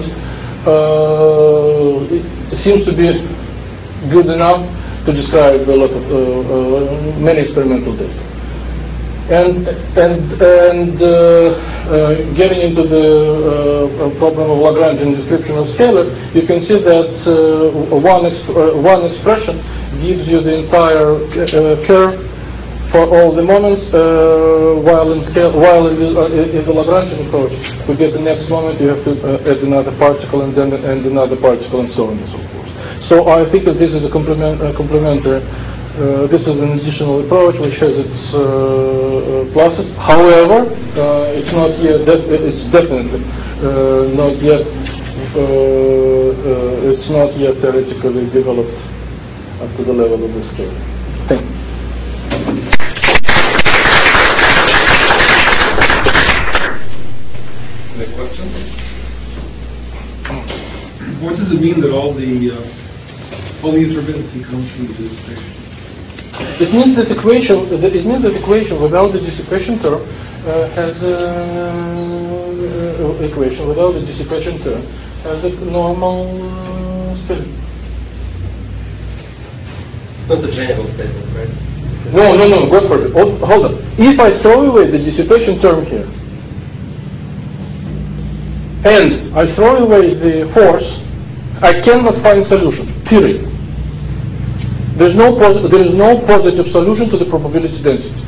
Uh, it seems to be good enough to describe a lot of uh, uh, many experimental data. And and and uh, uh, getting into the uh, problem of Lagrangian description of scalar, you can see that uh, one exp uh, one expression gives you the entire uh, curve for all the moments, uh, while in scale, while in the, uh, in the Lagrangian approach, to get the next moment, you have to uh, add another particle and then and another particle and so on and so forth. So I think that this is a complement, uh, complementary. Uh, this is an additional approach which has its uh, uh, pluses. However, uh, it's not yet. Def- it's definitely uh, not yet. Uh, uh, it's not yet theoretically developed up to the level of the scale. Thank you. Any questions? What does it mean that all the uh, all the intermittency comes from the dissipation? It means that equation. It means that equation without the dissipation term uh, has a uh, equation without the dissipation term has a normal uh, spin. Not the general statement, right? No, no, no. God forbid. Hold, hold on. If I throw away the dissipation term here, and I throw away the force, I cannot find solution. Period. There is no there is no positive solution to the probability density.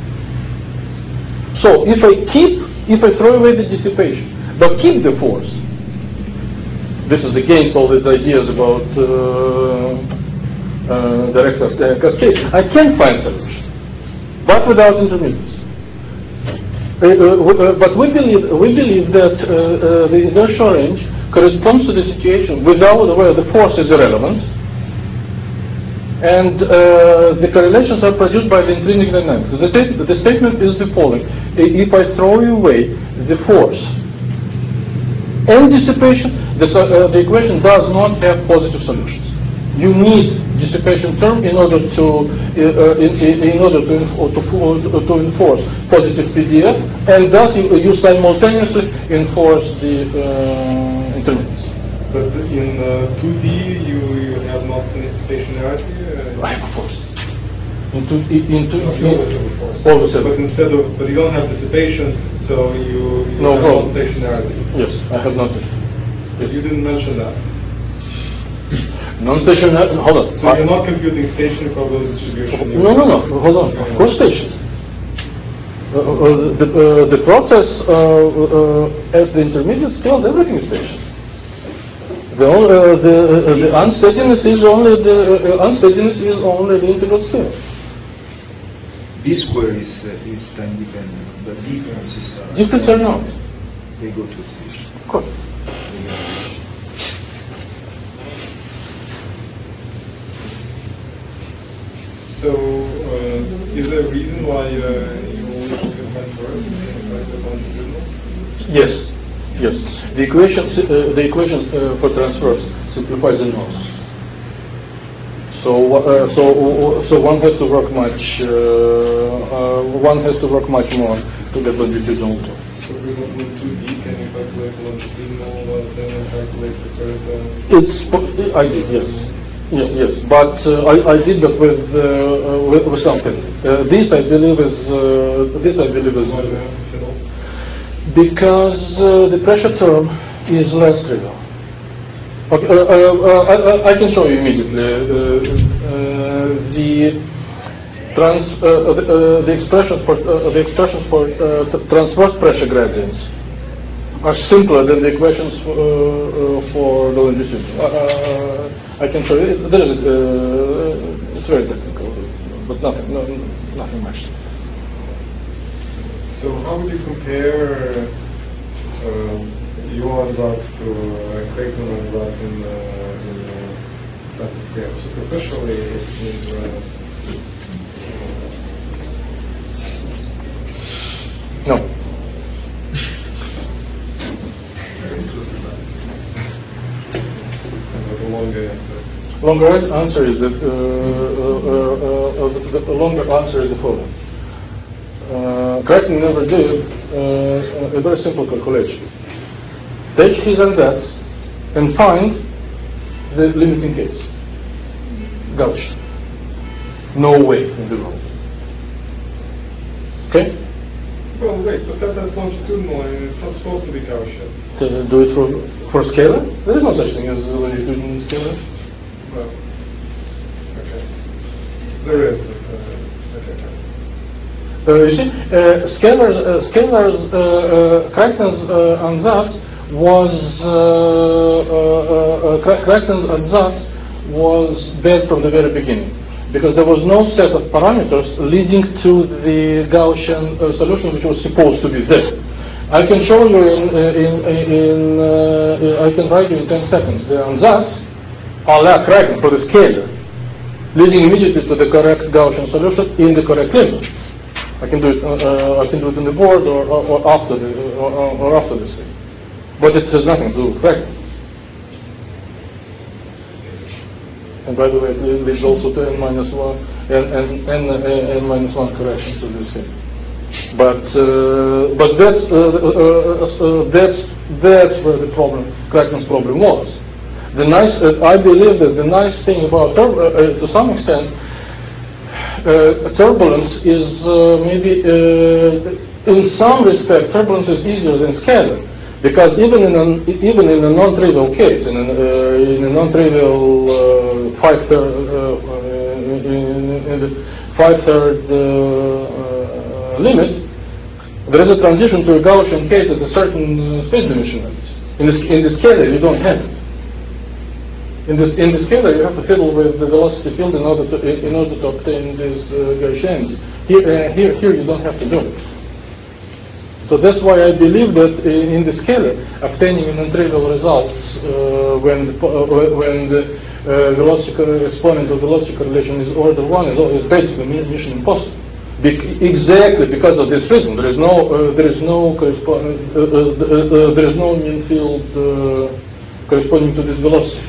So if I keep, if I throw away the dissipation, but keep the force, this is against all these ideas about uh, uh, direct uh, cascade. I can find solution, but without intermittency. Uh, uh, but we believe we believe that uh, uh, the inertial range corresponds to the situation without where the force is irrelevant. And uh, the correlations are produced by the intrinsic dynamics. The, state, the statement is the following: if I throw away the force and dissipation, the, uh, the equation does not have positive solutions. You need dissipation term in order to uh, in, in order to to, to enforce positive P D F, and thus you, you simultaneously enforce the uh, intermittency. But in uh, two D, you, you have not any stationarity? Uh, I have a force. Into, into, no, you always have a force. Always have. But instead of, but you don't have dissipation, so you, you no have problem. non-stationarity. Yes, I have nothing. But you didn't mention that. Non-stationary, hold on. So you're not computing stationary probability distribution? No, no, no, hold on. Of course station. Uh, uh, the, uh, the process uh, uh, at the intermediate scales, everything is station. The, uh, the, uh, the unsteadiness is only the uh, unsteadiness is only the integral scale. B square is uh, is time dependent, but differences are Differences are not. They go to station. Of course. So, uh, is there a reason why uh, you went first in fact the longitudinal? Yes, yes. The equation, uh, the equation uh, for transverse simplifies the norms. So, uh, so, so one has to work much. Uh, uh, one has to work much more to get longitudinal term. So, for example, in two D, can you calculate longitudinal and then calculate the first? Uh, It's I did, yes. Yes, yes, but uh, I, I did that with uh, with, with something. Uh, this I believe is uh, this I believe is because uh, the pressure term is less trivial. Okay, uh, uh, uh, I, I can show you immediately uh, uh, the trans uh, uh, the, uh, the expressions for uh, the expressions for uh, t- transverse pressure gradients are simpler than the equations for, uh, uh, for the longitudinal. Uh, I can show you. There is, uh, it's very technical, but nothing, no, nothing much. So, how would you compare uh, your results to uh, Clayton results in uh, in uh, that scale? Superficially, it seems. Uh, No. Longer answer is that uh, uh, uh, uh, the longer answer is the following. Uh, Creighton never did uh, a very simple calculation. Take his and that and find the limiting case. Gaussian. No way in the world. Okay? Well, wait, but that, that's longitudinal and it's not supposed to be Gaussian. To do it for for scalar? There is no such thing as longitudinal scalar. Well, okay. There is. But, uh, okay. Uh, you see, uh, scalar, uh, scalar's uh, uh, correctness uh, on that was uh, uh, uh, correctness on that was bad from the very beginning, because there was no set of parameters leading to the Gaussian uh, solution which was supposed to be there. I can show you in, in, in uh, I can write you in ten seconds. The ansatz are left correct for the scalar, leading immediately to the correct Gaussian solution in the correct limit. I can do it. Uh, uh, I can do it on the board or, or, or after the or, or after this thing, but it has nothing to do with correct. And by the way, it leads also to n minus one and n, n, n, n minus one correction to this thing. But uh, but that's uh, uh, uh, that's that's where the problem, correctness problem was. The nice, uh, I believe that the nice thing about tur- uh, uh, to some extent, uh, turbulence is uh, maybe uh, in some respect turbulence is easier than scalar. Because even in a, even in a non-trivial case, in a, uh, in a non-trivial uh, five-third uh, in, in the five-third uh, uh, limit, there is a transition to a Gaussian case at a certain uh, space dimensionality. In the in the scalar, you don't have it. In the in the scalar, you have to fiddle with the velocity field in order to in order to obtain these uh, Gaussians. Here, uh, here, here, you don't have to do it. So that's why I believe that in the scalar, obtaining non-trivial results uh, when the, uh, when the uh, velocity exponent of velocity correlation is order one is, is basically mission impossible. Be- exactly because of this reason, there is no uh, there is no corresponding uh, uh, uh, there is no mean field uh, corresponding to this velocity.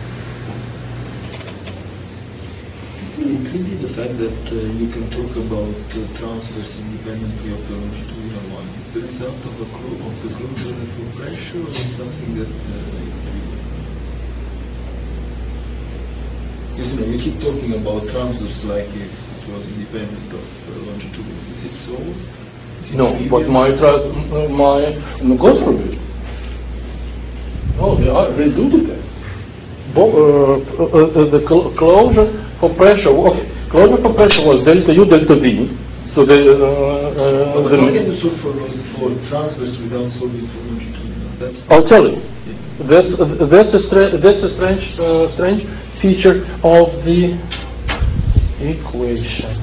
Including the fact that uh, you can talk about uh, transverse independently of the longitudinal one, is the result of, a clo- of the closeness of pressure or something that uh, you know, we keep talking about transverse like if it was independent of uh, longitudinal. Is it so? Is it No, trivial? but my tra- my no, God forbid. No, they are they do that. Bo- uh, uh, uh, the cl- closure for pressure, okay, closure for pressure was delta U delta V. So the, uh, uh, But the how can you solve for, for transverse without solving for longitudinal? That's I'll tell you. That's uh, that's a stra- that's a strange uh, strange feature of the equation.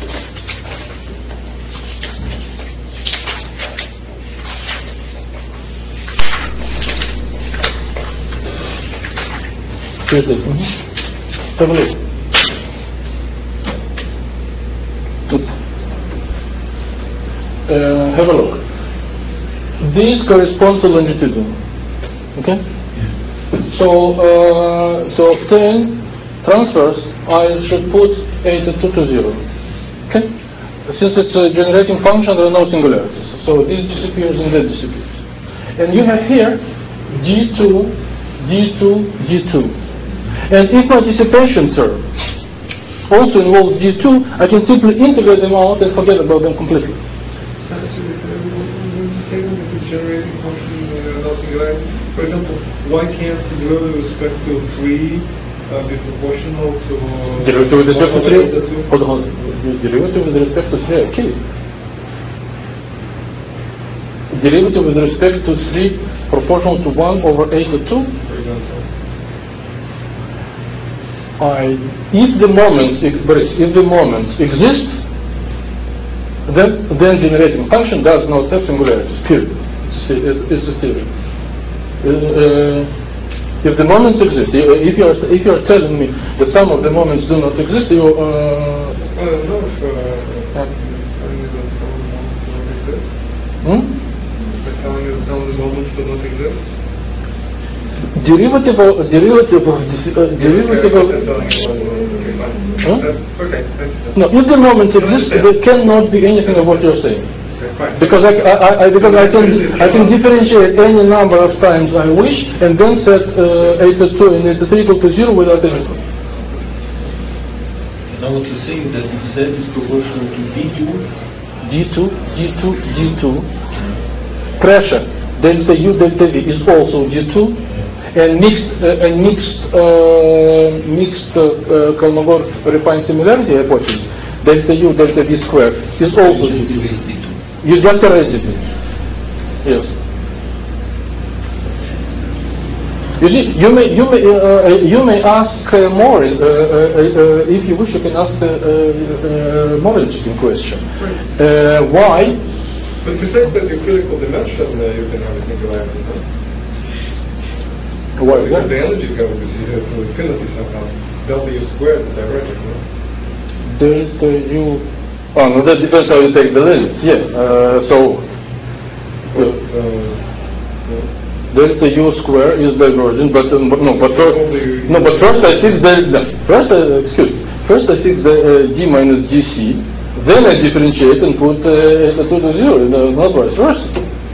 Here's it. Mm-hmm. Have a look. Uh, have a look. These correspond to longitudinal. Okay? So, uh, so obtain transverse, I should put eta two to zero. Okay? Since it's a generating function, there are no singularities. So this disappears and that disappears. And you have here G two, G two, G two. And if my dissipation term also involves G two, I can simply integrate them out and forget about them completely. Generating function uh, no singularity. For example, why can't the derivative with respect to three uh, be proportional to uh, Derivative with respect to one three? over the two? Hold on, hold on. Derivative with respect to three, okay. Derivative with respect to three proportional to one over eight to two. For example. I, if the moments, if the moments exist, then then generating function does not have singularities. Period. It's a, it's a theory. Uh, if the moments exist, if you are if you are telling me that some of the moments do not exist, you. Uh, I don't know if uh, uh, telling you that some of the moments do not exist. hmm? By telling you that some of the moments do not exist. Derivative of derivative of uh, derivative of. Okay, fine. Huh? That's- Okay, thank you. No, if the moments exist, there cannot be anything of what you're saying. Okay, fine. Because I, I, I because I can I can differentiate any number of times I wish and then set uh, eta two and eta three equal to zero without anything. Now what you're saying is that if Z is proportional to B two, D d two, d two, d two. Pressure delta U, delta V is also d two, and mixed uh, and mixed uh, mixed uh, Kolmogorov-Repine similarity hypothesis delta U, delta V squared is also d two. You just erased it. Yes. You see, you may you may uh, you may ask uh, more uh, uh, uh, if you wish. You can ask a uh, uh, more interesting question. Uh, why? But to say that your critical dimension, uh, you can have a singularity. Why? Because the energy is going to see uh, to infinity somehow. Delta U squared is divergent, no? Delta U. Oh no, that depends how you take the limits. Yeah. Uh, so. But, uh, yeah. Delta U square is divergent, but um, but no, but first, no, but first I fix the first. Uh, excuse me. First I fix the uh, d minus dc. Then I differentiate and put uh, the two to zero. No, not vice versa.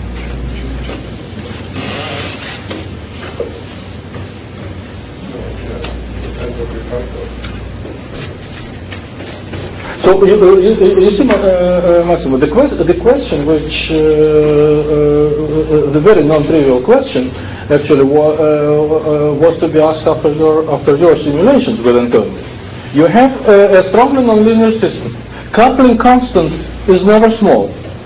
So you, you, you see, uh, uh, Massimo, the, quest, the question which, uh, uh, the very non-trivial question, actually wa uh, uh, was to be asked after your, after your simulations with Antonio. You have uh, a strongly nonlinear system. Coupling constant is never small.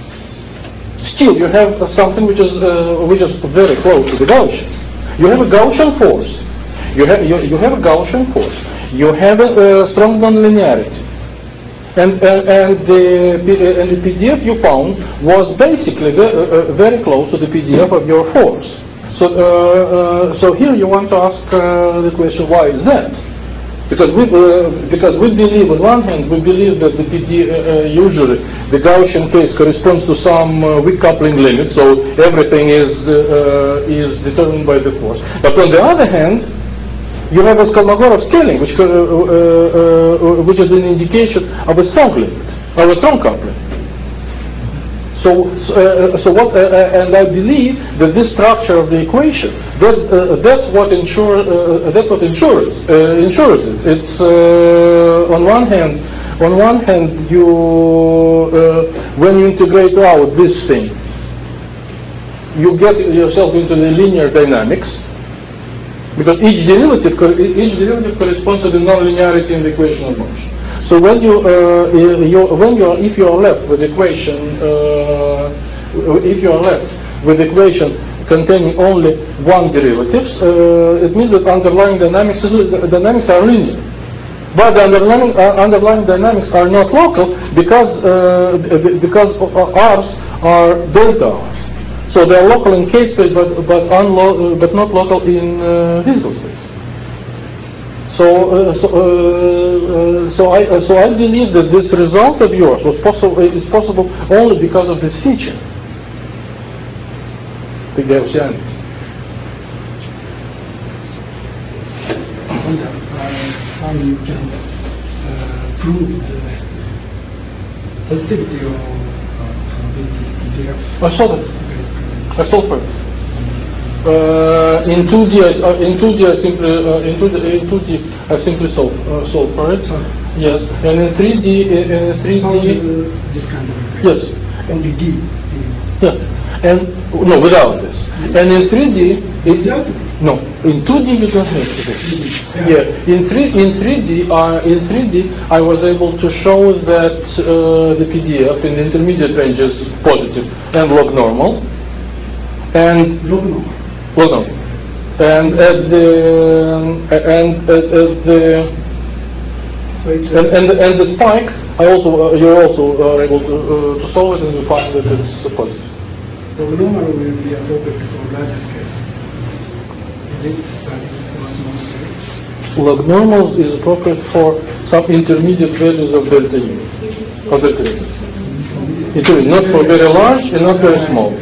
Still, you have uh, something which is, uh, which is very close to the Gaussian. You have a Gaussian force. You have, you, you have a Gaussian force. You have a, a strong nonlinearity. And, uh, and, the, uh, and the P D F you found was basically ve uh, very close to the P D F of your force. So, uh, uh, so here you want to ask uh, the question, why is that? Because we, uh, because we believe, on one hand, we believe that the P D F, uh, usually the Gaussian case corresponds to some uh, weak coupling limit, so everything is, uh, is determined by the force. But on the other hand, you have a Kolmogorov scaling, which, uh, uh, uh, which is an indication of a strong limit, of a strong coupling. So, uh, so what? Uh, and I believe that this structure of the equation, that, uh, that's what ensures, uh, that's what ensures, uh, ensures it. It's uh, on one hand, on one hand, you uh, when you integrate out this thing, you get yourself into the linear dynamics. Because each derivative, each derivative corresponds to the nonlinearity in the equation of motion. So when you, uh, you when you are, if you are left with equation, uh, if you are left with equation containing only one derivative, uh, it means that underlying dynamics, the dynamics are linear. But the underlying, uh, underlying dynamics are not local because uh, because R's are delta R's. So they are local in K space, but but, unlo but not local in uh, physical space. So uh, so uh, uh, so I uh, so I believe that this result of yours was possible is possible only because of this feature, the Gaussianity. I wonder uh, how you can uh, prove the positivity of uh, the P D F. I saw that. I solved for it. Uh, in two D, I, uh, in two D, I simply uh, in two D, in two D, I simply solve uh, solve for it. Sorry. Yes, and in three D, in three D, this kind of equation. yes, Only D. yes, and no, without this. And in three D, it, no, in two D you don't need this. Yeah, in three in three D, uh, in three D, I was able to show that uh, the P D F in the intermediate range is positive and log normal. And log normal. Log normal. And at the and at, at the and, and and the spike, I also uh, you're also uh, able to uh, to solve it, and you find that it's uh, positive. Log normal will be appropriate for larger scale. Is it small scale? Log normals is appropriate for some intermediate values of delta U. Of delta U. It is not for very large and not very small.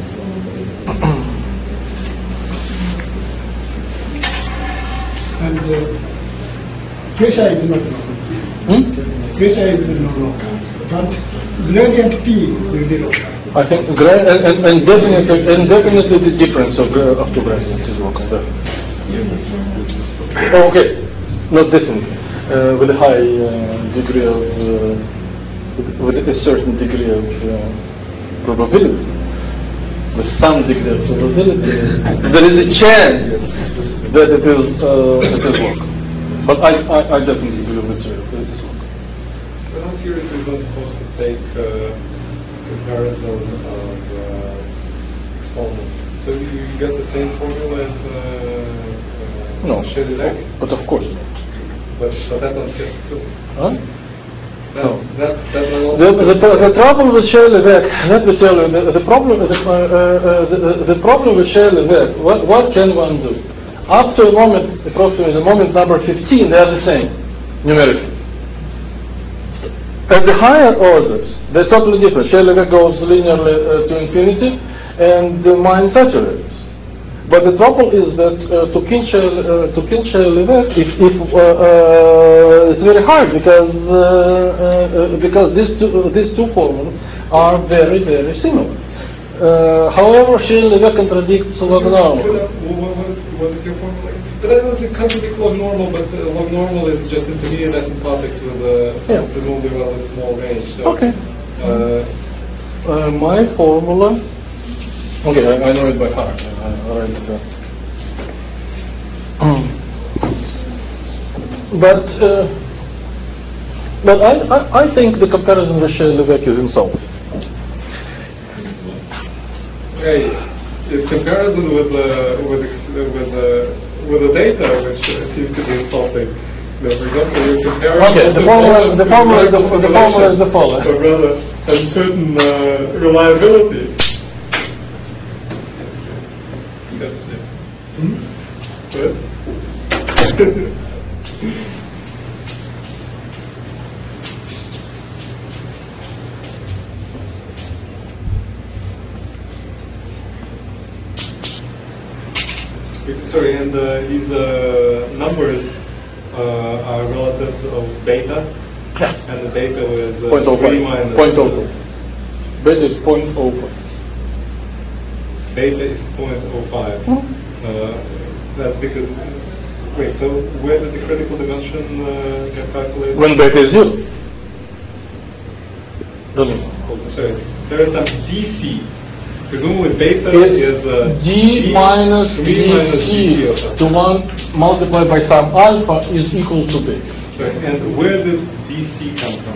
And uh, pressure is not local. Hmm? Pressure is not local. But gradient P will be local. I think gra and, and, and definitely and definitely the difference of gra of two gradients is local. Oh, okay, not definitely. Uh, with a high uh, degree of uh, with, with a certain degree of uh, probability, with some degree of probability, there is a chance that it is uh, it is work. But I, I, I definitely believe that it is work. Well, how seriously is one supposed to take uh, comparison of uh, exponents? So you, you get the same formula as uh, uh, No, Shelevek? but of course not. But, but that one fits too. Huh? That, No. that, that one The, also the, the trouble with Shelevek, let me tell you, the, the problem, the, uh, uh, the, the problem with Shelevek, what, what can one do? Up to a moment, approximately the moment number fifteen, they are the same, numerically. At the higher orders, they're totally different. Shelevek goes linearly uh, to infinity, and the mind saturates. But the trouble is that uh, to kill uh, to kill Shelevek, if, if uh, uh, it's very hard because uh, uh, because these two uh, these two formulas are very very similar. Uh, however, Shelevek contradicts log normal. What, what, what is your formula? But that doesn't contradict log normal, but uh, log normal is just intermediate asymptotics with a Yeah. presumably rather small range. So, Okay. Uh, Uh, my formula. Okay, I, I know it by heart. I, I write it down. But uh, but I, I, I think the comparison with Shelevek is insulting. Okay, the comparison with the with the, with the with the data, which seems to be insulting. You know, for example, you compare. Okay, the formula, the formula, is the, the formula is the following. Or rather, uncertain uh, reliability. That's it. Hmm? Good. Sorry, and uh, these uh, numbers uh, are relatives of beta, Yeah. and the beta is uh, Point oh three five. minus Point oh two. Beta is point oh five. Beta is point oh five. Hmm. Uh, that's because. Wait, so where did the critical dimension uh, get calculated? When beta is zero. Doesn't it? Sorry, there is some D C. Presumably beta It's is uh, G minus three minus D D C to one multiplied by some alpha is equal to beta. Sorry, and where does D C come from?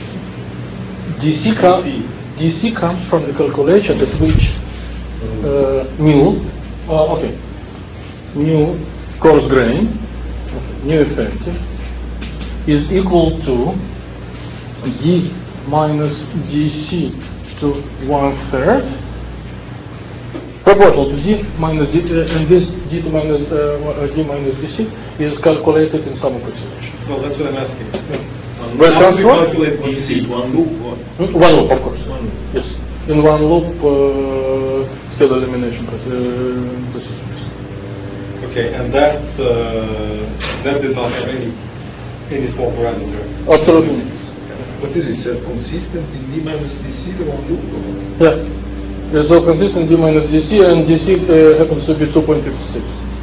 D C, com- D C comes from the calculation at which uh, mu, uh, okay, mu coarse grain, mu effective, is equal to D minus D C to one third, proportional to D minus D, uh, and this D to minus uh, D minus D C is calculated in some approximation. Well, that's what I'm asking. Yeah. Where it How comes do we from? calculate D C? One loop, one. Hmm? One loop, of course. One loop. Yes. In one loop, uh, still elimination uh, procedures. Okay, and that uh, that did not have any any small parameter. Absolutely. What is it, sir? Consistent in D minus D C, the one loop? Or? Yeah. There's no consistent D minus D C, and D C uh, happens to be two point five six.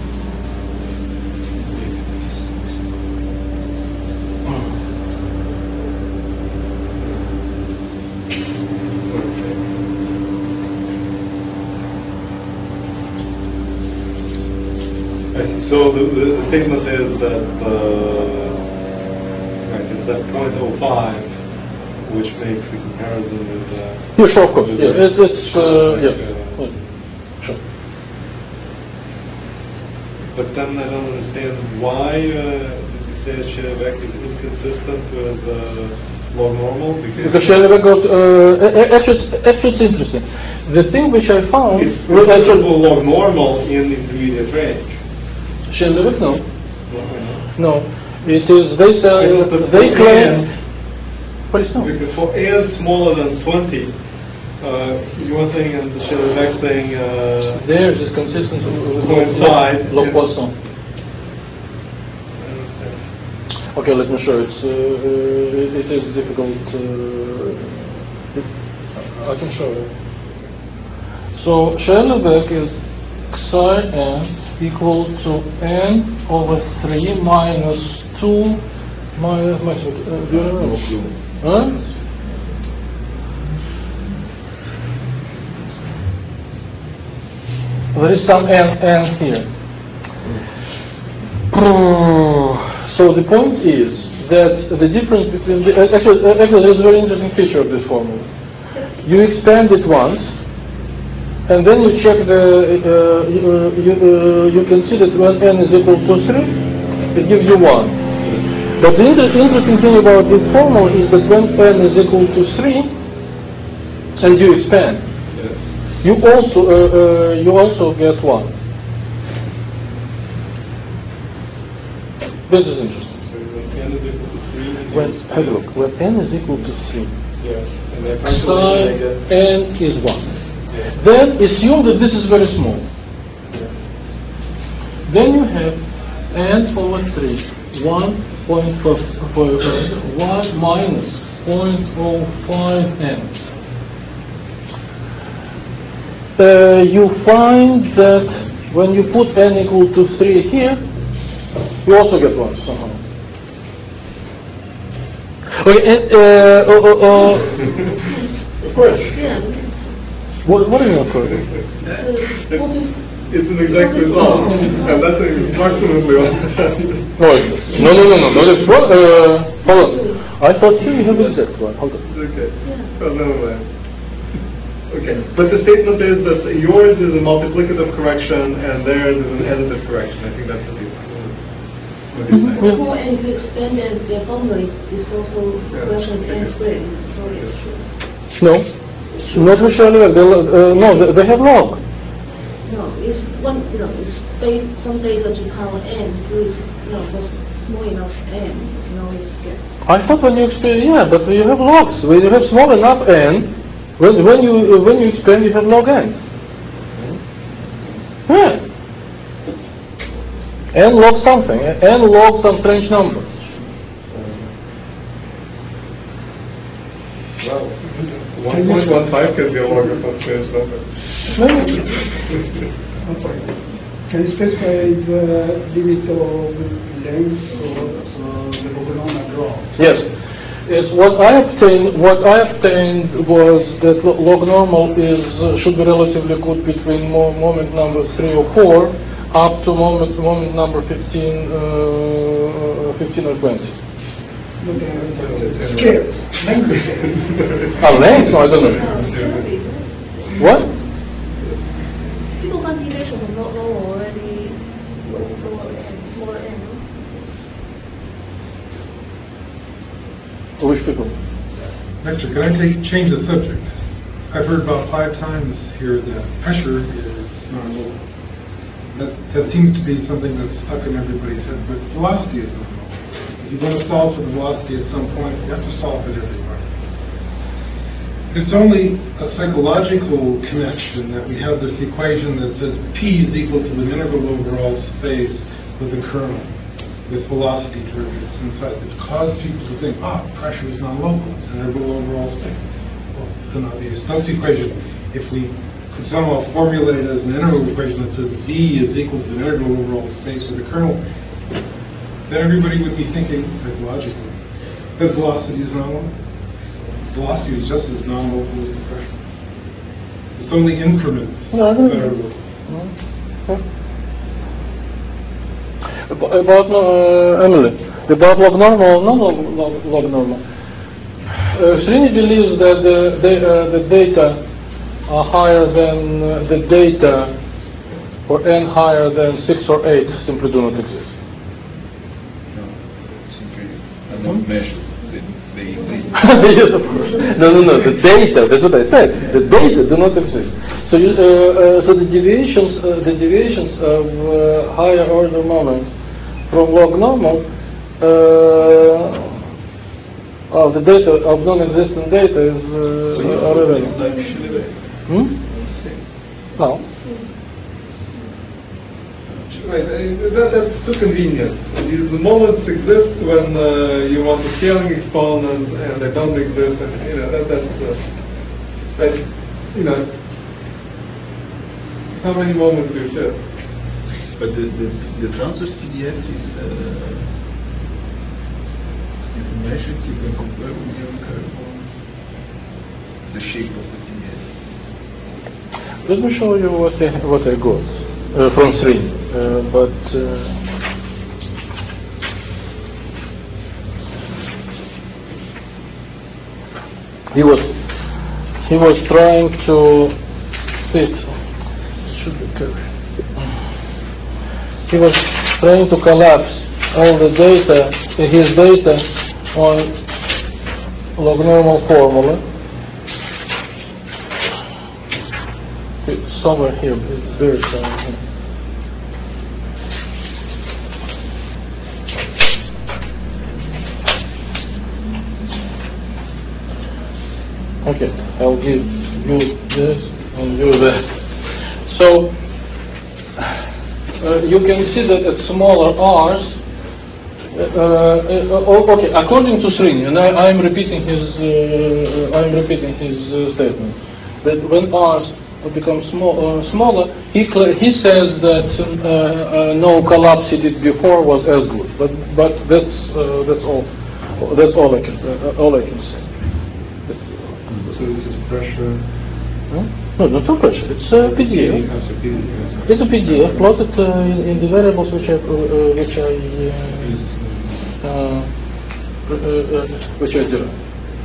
So the, the, the statement is that uh, right, it's that point oh five, which makes the comparison with. Uh, Yeah, sure, of course. with Yeah, the- it's, it's uh, yeah. uh, Yeah. Sure. But then I don't understand why uh, you say Shelevek is inconsistent with uh, log normal, because, Because Shelevek got uh, a- a- actually, it's- actually it's interesting. The thing which I found it's was actually actually log normal in intermediate range. Shelevek, no, Uh, no. It is they I say thought that they for claim. n- But it's not. Because for n smaller than twenty, uh, you were saying and the Shelevek saying uh, Theirs is consistent with Coincide. log Poisson. Okay, let me show it. Uh, it, it is difficult. Uh, I can show you. So Shelevek is psi n equal to n over three minus two minus, minus uh, do you remember? Huh? there is some n, n here. So the point is that the difference between the, actually, actually there's a very interesting feature of this formula. You expand it once, and then you check the, uh, you, uh, you, uh, you can see that when n is equal to three, it gives you one. But the inter interesting thing about this formula is that when n is equal to three, and you expand, you also, uh, uh, you also get one. This is interesting. So when n is equal to three, When, have a look, when n is equal to three, yeah, and then psi n is one. Yeah. Then assume that this is very small. Yeah. Then you have n over three, one point five, one minus zero point zero five n. Uh, you find that when you put n equal to three here, you also get one somehow. Okay, and, uh, uh, uh, uh, Of course. Yeah. what, what do you mean, of course? It's an exact result, and that's approximately all. No, no, no, no, no. That's what, uh, hold on. I thought here you have the exact one. Hold on. Okay. Oh, never mind. Okay. But the statement is that yours is a multiplicative correction and theirs is an additive correction. I think that's what you what you say. The more n you expand, and the formula is is also correction of n squared. So it's true. No, not necessarily. They, uh, no, they, they have log. No, it's one, you know, it's base, some data to power n, with, you know, just small enough n, you know, it's get. I thought when you expand, yeah, but you have logs. When you have small enough n, when, when you uh, when you expand, you have log n. Yeah. N log something. N log some strange number. Wow. one point one five can be a log of some strange number. Maybe. I'm sorry. Can you specify the limit of length for uh, the Log draw? Yes. Yes. What I obtained, what I obtained was that lo- log normal is uh, should be relatively good between mo- moment number three or four up to moment moment number fifteen, uh, fifteen or twenty. Scale, length. Ah, length? No, I don't know. What? People find deviation from not normal already lower n, smaller n. Which people? Actually, can I take, change the subject? I've heard about five times here that pressure is non-local. That, that seems to be something that's stuck in everybody's head, but velocity is non-local. If you're going to solve for the velocity at some point, you have to solve it everywhere. It's only a psychological connection that we have this equation that says P is equal to the integral over all space with the kernel, with velocity derivatives inside, that cause people to think, ah, pressure is non-local, it's integral over all space. Well, it's an obvious Stokes equation. If we could somehow formulate it as an integral equation that says V is equal to the integral over all space with the kernel, then everybody would be thinking psychologically that velocity is non-local. Velocity is just as non-local as the pressure. It's only increments No, I that don't are know. local. Ab- About uh, Emily, about log normal, not log, log, log normal. Uh, Srini believes that the, the, uh, the data are higher than uh, the data or n higher than six or eight simply do not exist. No, simply are not measured. They, they exist. Yes, of course. No, no, no. The data. That's what I said. The data do not exist. So, you, uh, uh, so the deviations, uh, the deviations of uh, higher order moments from log normal, uh, of the data of non-existent data is uh, So you are know, irrelevant. it's like actually there. Hmm? No. Right, uh, that, that's too convenient. The the moments exist when uh, you want a scaling exponent, and they don't exist, and you know that, that's uh, right. You know, how many moments do exist? But the, the, the transverse P D F is, uh, you can measure it, you can compare with your curve on the shape of the P D F. let me show you what I, what I got uh, from Srini. Uh, but uh, he was he was trying to fit. Should be careful. He was trying to collapse all the data, his data, on log normal formula. It's somewhere here, it's very somewhere here. Okay, I'll give you this and you that. So, uh, you can see that at smaller r's, uh, uh, okay, according to Srini, and I am repeating his, uh, I am repeating his uh, statement, that when r's become small, uh, smaller, he he says that uh, uh, no collapse he did before was as good, but but that's uh, that's all that's all I can uh, all I can say. So this is pressure. Huh? No, not no pressure. It's a P D F. It's a P D F plotted uh, in, in the variables which I uh, which I uh, uh, uh, which I derived.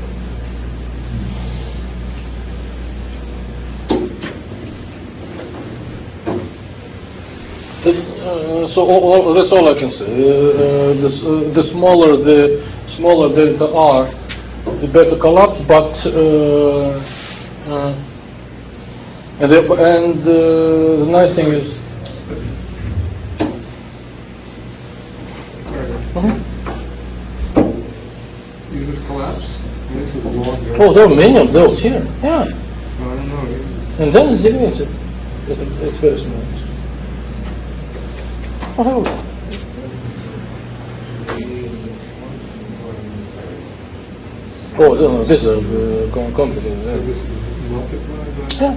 Uh, so all, all, that's all I can say. Uh, uh, the, uh, the smaller the smaller delta R, the better collapse. But uh, uh, and the, and uh, the nice thing is, uh-huh. You would collapse. This is log. Oh, there are many of those here. Yeah, I don't know. and then it's deviated. It's, it's very small. Oh, oh, no, this is uh, complicated. So this is multiplied by. Yeah.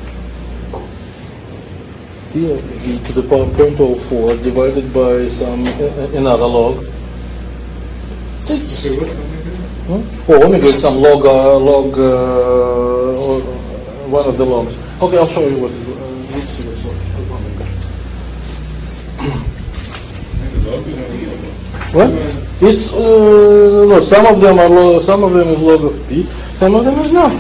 Here, e to the power point of four divided by some uh, another log. So what's omega? Hmm? Oh, omega is some log, uh, log, uh, or one of the logs. Okay, I'll show you what. Uh, let's see what's omega. What? It's uh, no. Some of them are lo some of them is log of p. Some of them is not.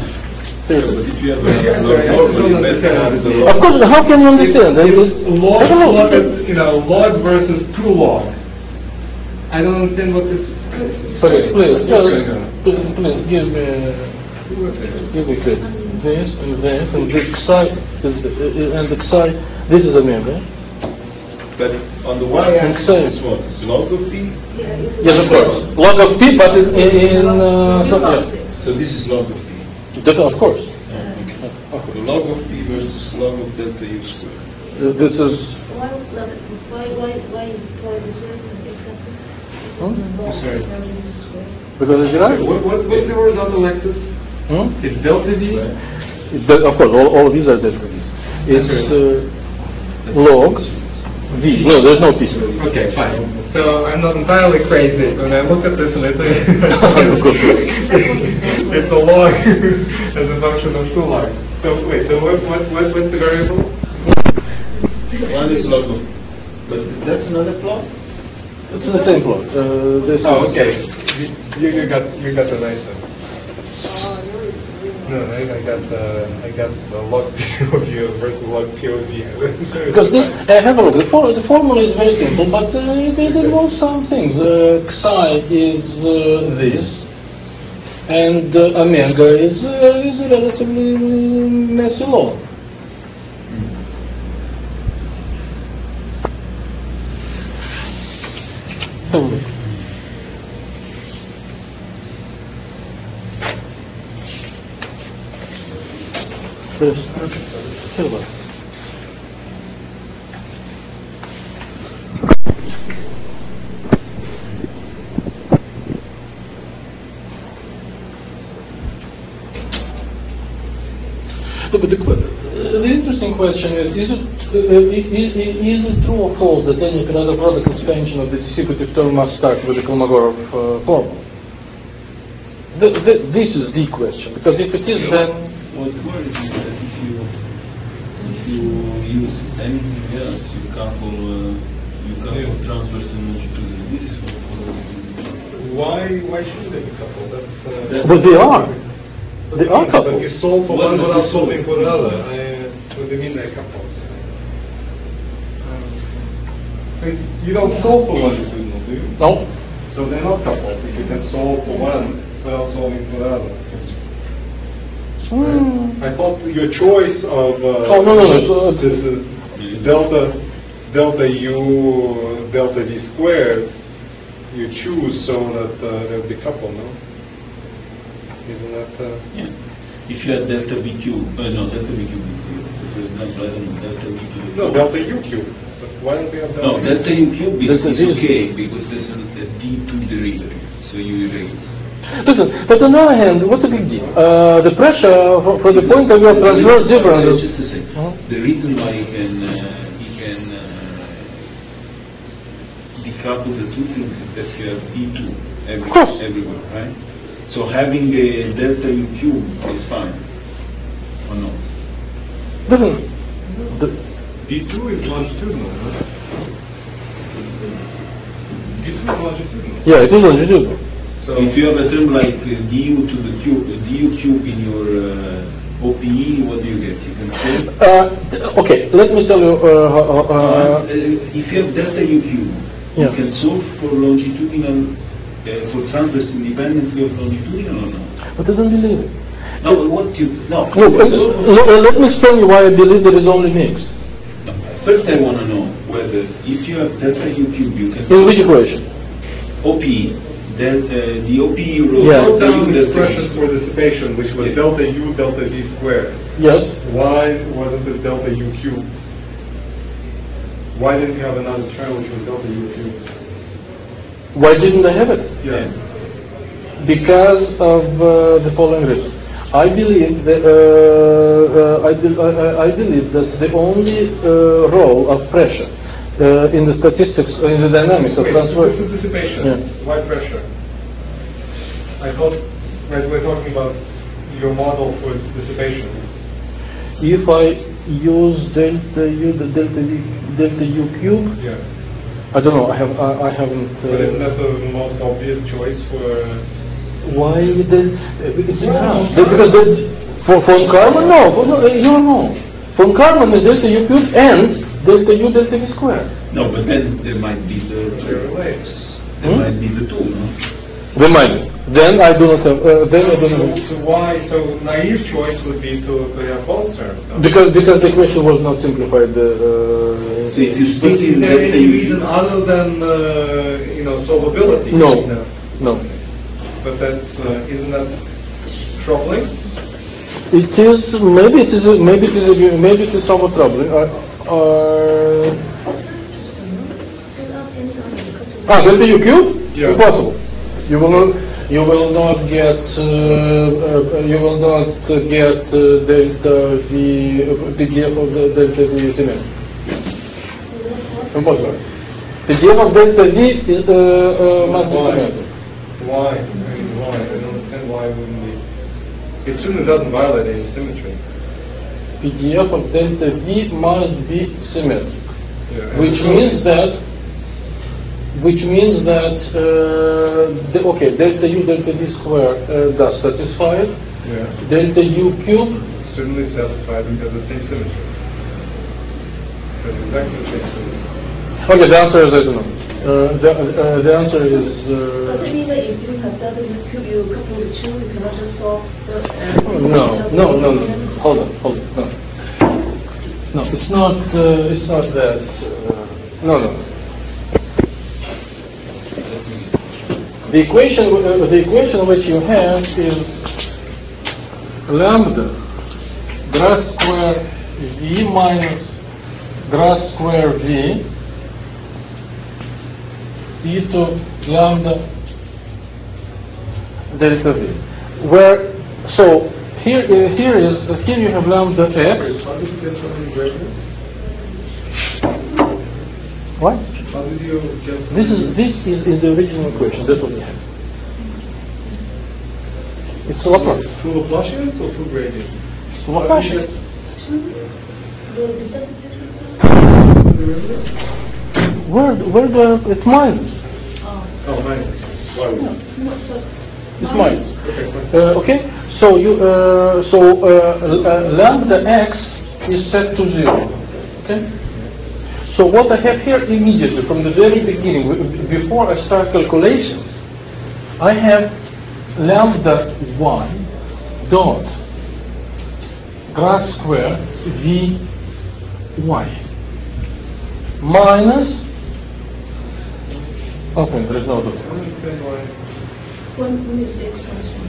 Of course. How can you understand? It's log, log, you know, log versus two log. I don't understand what this. Please, please, just, please, please give me, give me credit. This and this and this psi is uh, and the psi. This is omega. But on the y-axis, this one is log of p. Yes, of course. Log of p, but in, in uh, so, yeah. So this is log of p. That, of course. Oh, okay. So log of p versus log of delta u squared. Uh, this is. Why, why, why, why, why is it x-axis? Hmm? Sorry. Because it's right. What, what, what's the horizontal axis? Hmm? It's delta v. It's the, of course, all, all of these are delta v's. It's uh, log v. No, there's no p. Okay, fine. So I'm not entirely crazy when I look at this and I say it's a log as a function of two logs. So wait, so what, what, what what's the variable? One is log of, but that's another plot. It's the same plot. Uh, this Oh, okay. You, you got you got the nice one. No, I, I got the I got the log P O V versus log P O V. Because this, uh, have a look. The, for, the formula is very simple, but uh, it, it involves some things. Uh, psi is uh, this, and uh, omega is uh, is a relatively messy log. Have a look. Yes. Have a look. But the, the interesting question is: Is it uh, is, is it true or false that any quadratic expansion of the distributive term must start with the Kolmogorov uh, formula? The, the, this is the question, because if it is, then What worries me is that if you you use anything else, you couple, uh, you couple transverse and longitudinal. This is what follows. Why why shouldn't they be coupled? That's, uh, But they are. They are But coupled. you solve for What one does without it solving solve? for another. I, what do you mean they're coupled? Um, You don't solve for longitudinal, do you? No. So they're not coupled. You can solve for one without solving for the other. Hmm. I thought your choice of uh, Oh, no, no, no, so- this is delta delta u delta v squared. You choose so that uh, they'll be coupled, no? Isn't that? Uh, Yeah. If you had delta V cube, uh, no, delta V cube is zero. For example, I don't know, delta V cube. no, delta u cube. But why don't we have delta? No, u? delta U cube is, Delta is V is- okay because this is a D two derivative, so you erase. Listen, but on the other hand, what's the big deal? Uh, the pressure, for, for the point of view of transverse difference. Just a second. Uh-huh. The reason why he can uh, he can uh, decouple the two things is that you have D two every, Of course. everywhere, right? So having a delta U cube is fine, or no? Listen, the, D two is longitudinal, huh? D two is longitudinal. yeah, it is longitudinal. So If you have a term like uh, du to the cube, uh, du cube in your uh, O P E, what do you get? You can say. Uh, okay, let me tell you. Uh, how- how, Uh, uh, if you have delta U cube, Yeah. you can solve for longitudinal, uh, for transverse independently of longitudinal or not? but I don't believe it. No, what you no. Look, uh, look, uh, let me explain you why I believe there is only mix. No, First, I want to know whether if you have delta U cube, you can In which equation? O P E. Del, uh, the O P E rule. Yeah. wrote down the delta expression U. for dissipation, which was Yeah. delta u delta v squared. Yes. Why wasn't it delta u cubed? Why didn't you have another term which was delta u cubed? Why didn't I have it? Yeah. Because of uh, the following reason. I believe that uh, uh, I, be- I, I- I believe that the only uh, role of pressure uh, in the statistics, uh, in the dynamics of Wait, transfer. this is dissipation. Yeah. Why pressure? I thought right, we're talking about your model for dissipation. If I use delta u, the delta v, delta u cube, Yeah. I don't know. I have I, I haven't. But isn't Uh, that the most obvious choice for? why the? It's wrong. Because the, for von Karman, no, for, no, you're wrong. Von Karman is delta u cube and delta u delta v squared. No, but then there might be the They're related. there Hmm? might be the two, no? The mind. Then I do not have. Uh, then I do not So, have. so why? So naive choice would be to, to have both terms. no? Because because the equation was not simplified. Uh, So if you But split is in there delta any U reason cube, other than uh, you know solvability? No. no, But that's uh, isn't that troubling? it is maybe it is maybe it is maybe it is somewhat troubling. Uh, uh, ah, delta u cube? Yeah. Impossible. You will not. You will not get. Uh, uh, you will not uh, get uh, delta v P D F of the delta v symmetric. Impossible. P D F of delta v is uh, uh, must be Why? symmetric. Why? I mean, why? I don't understand why wouldn't we? It certainly doesn't violate any symmetry. P D F of delta v must be symmetric. Yeah. Which means that, which means that, uh, the, okay, delta u delta v square uh, does satisfy it. Yeah. Delta u cube, Certainly satisfied because the same symmetry. That's exactly the same symmetry. okay, the answer is I don't know. Uh, the, uh, the answer is, But uh, anyway, if you have delta u cube, you couple the two, you cannot just solve the. no, no, no, no, hold on, hold on, no. No, it's not, uh, it's not that, uh, no, no. The equation, uh, the equation which you have is lambda grass square v minus grass square v e to lambda delta v. Where so here uh, here is uh, here you have lambda x. How did you get so many gradients? What? How did you get so This many? is this is in the original equation. That's what we have. It's Laplace. Two Laplacians or two gradients? Laplacian. The, the substitution? Where, where the, it's minus. Oh. Oh, minus. Why would No, no, so It's minus. Okay, fine. Uh, okay, so you uh, so uh, uh, lambda x is set to zero. Okay. So what I have here immediately from the very beginning, w- before I start calculations, I have lambda y dot grad square v y minus. Okay, there is no dot. when, when is the expansion?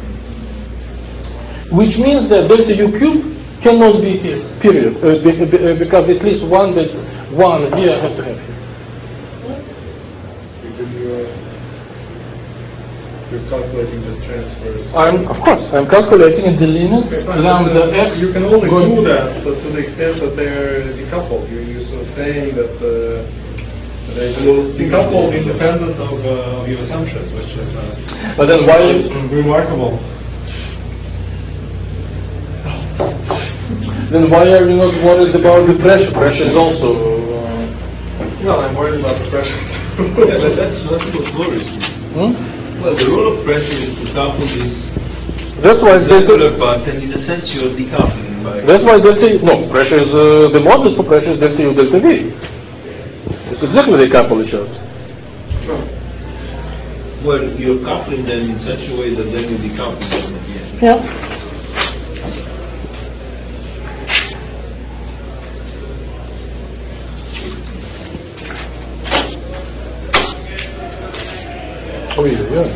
Which means that delta u cube cannot be here, period, uh, be, be, uh, because at least one that one here I have to have here. Because you're, you're calculating this transfers. I'm, of course, I'm calculating in the limit Okay, fine. lambda Uh, x. You can only going do to- that, but to the extent that they're decoupled. You're, you're sort of saying that uh, they're decoupled independent of, uh, of your assumptions, which is uh, But then why? remarkable. Then why are you not worried about the pressure? Pressure is also. Uh, Well, I'm worried about the pressure. Yeah, but that's not what worries me. hmm? Well, the role of pressure is to couple this That's why circular delta. part, and in a sense you're decoupling by... That's why delta. No, pressure is uh, the modulus for pressure is delta u delta v. It's exactly the couple each other. Well, you're coupling them in such a way that then you decouple them at the end. Yeah. Oh yeah, yeah.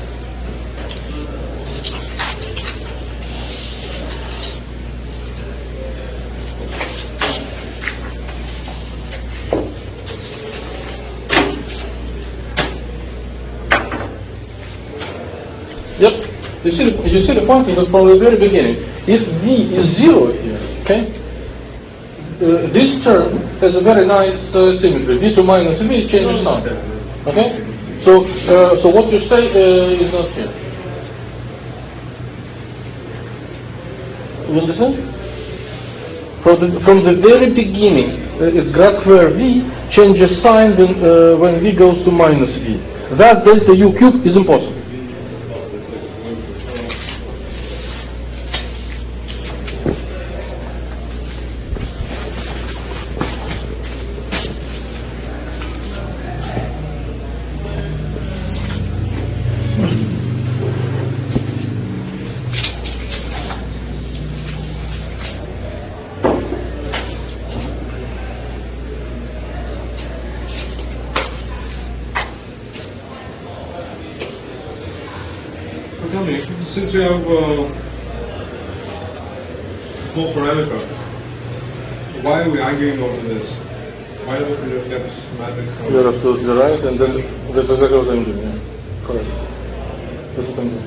Yep. You see, the, you see the point is that from the very beginning, if v is zero here, okay, uh, this term has a very nice uh, symmetry. v two minus v changes sign. Okay. So, uh, so what you say uh, is not here. You understand? From the, from the very beginning, uh, it's grad square v changes sign when, uh, when v goes to minus v. Thus, delta u cube is impossible. Tell me, since you have uh, full parameter, why are we arguing over this? Why don't we just get a systematic? You're absolutely right, and then that's exactly what I'm doing. Yeah. Correct. That's what I'm doing.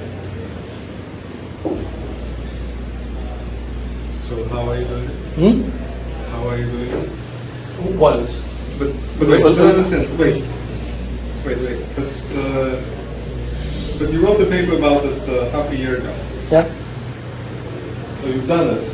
So how are you doing it? Hmm? How are you doing it? What? But, but wait, But- no, understand. Wait, wait, wait. But, uh, but you wrote the paper about it uh, half a year ago. Yeah. So you've done it.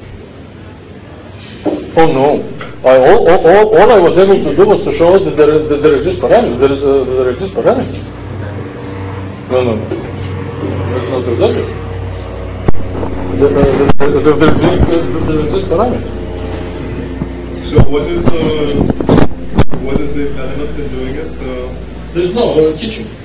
Oh no! I, all, all, all, all I was able to do was to show that there, is, that there exist parameters. There, is, uh, there exist parameters. No, no, no. That's not exactly. There, uh, there, there, there, there, exist, there exist parameters. So what is uh, what is the impediment in doing it? Uh, There's no uh, teaching.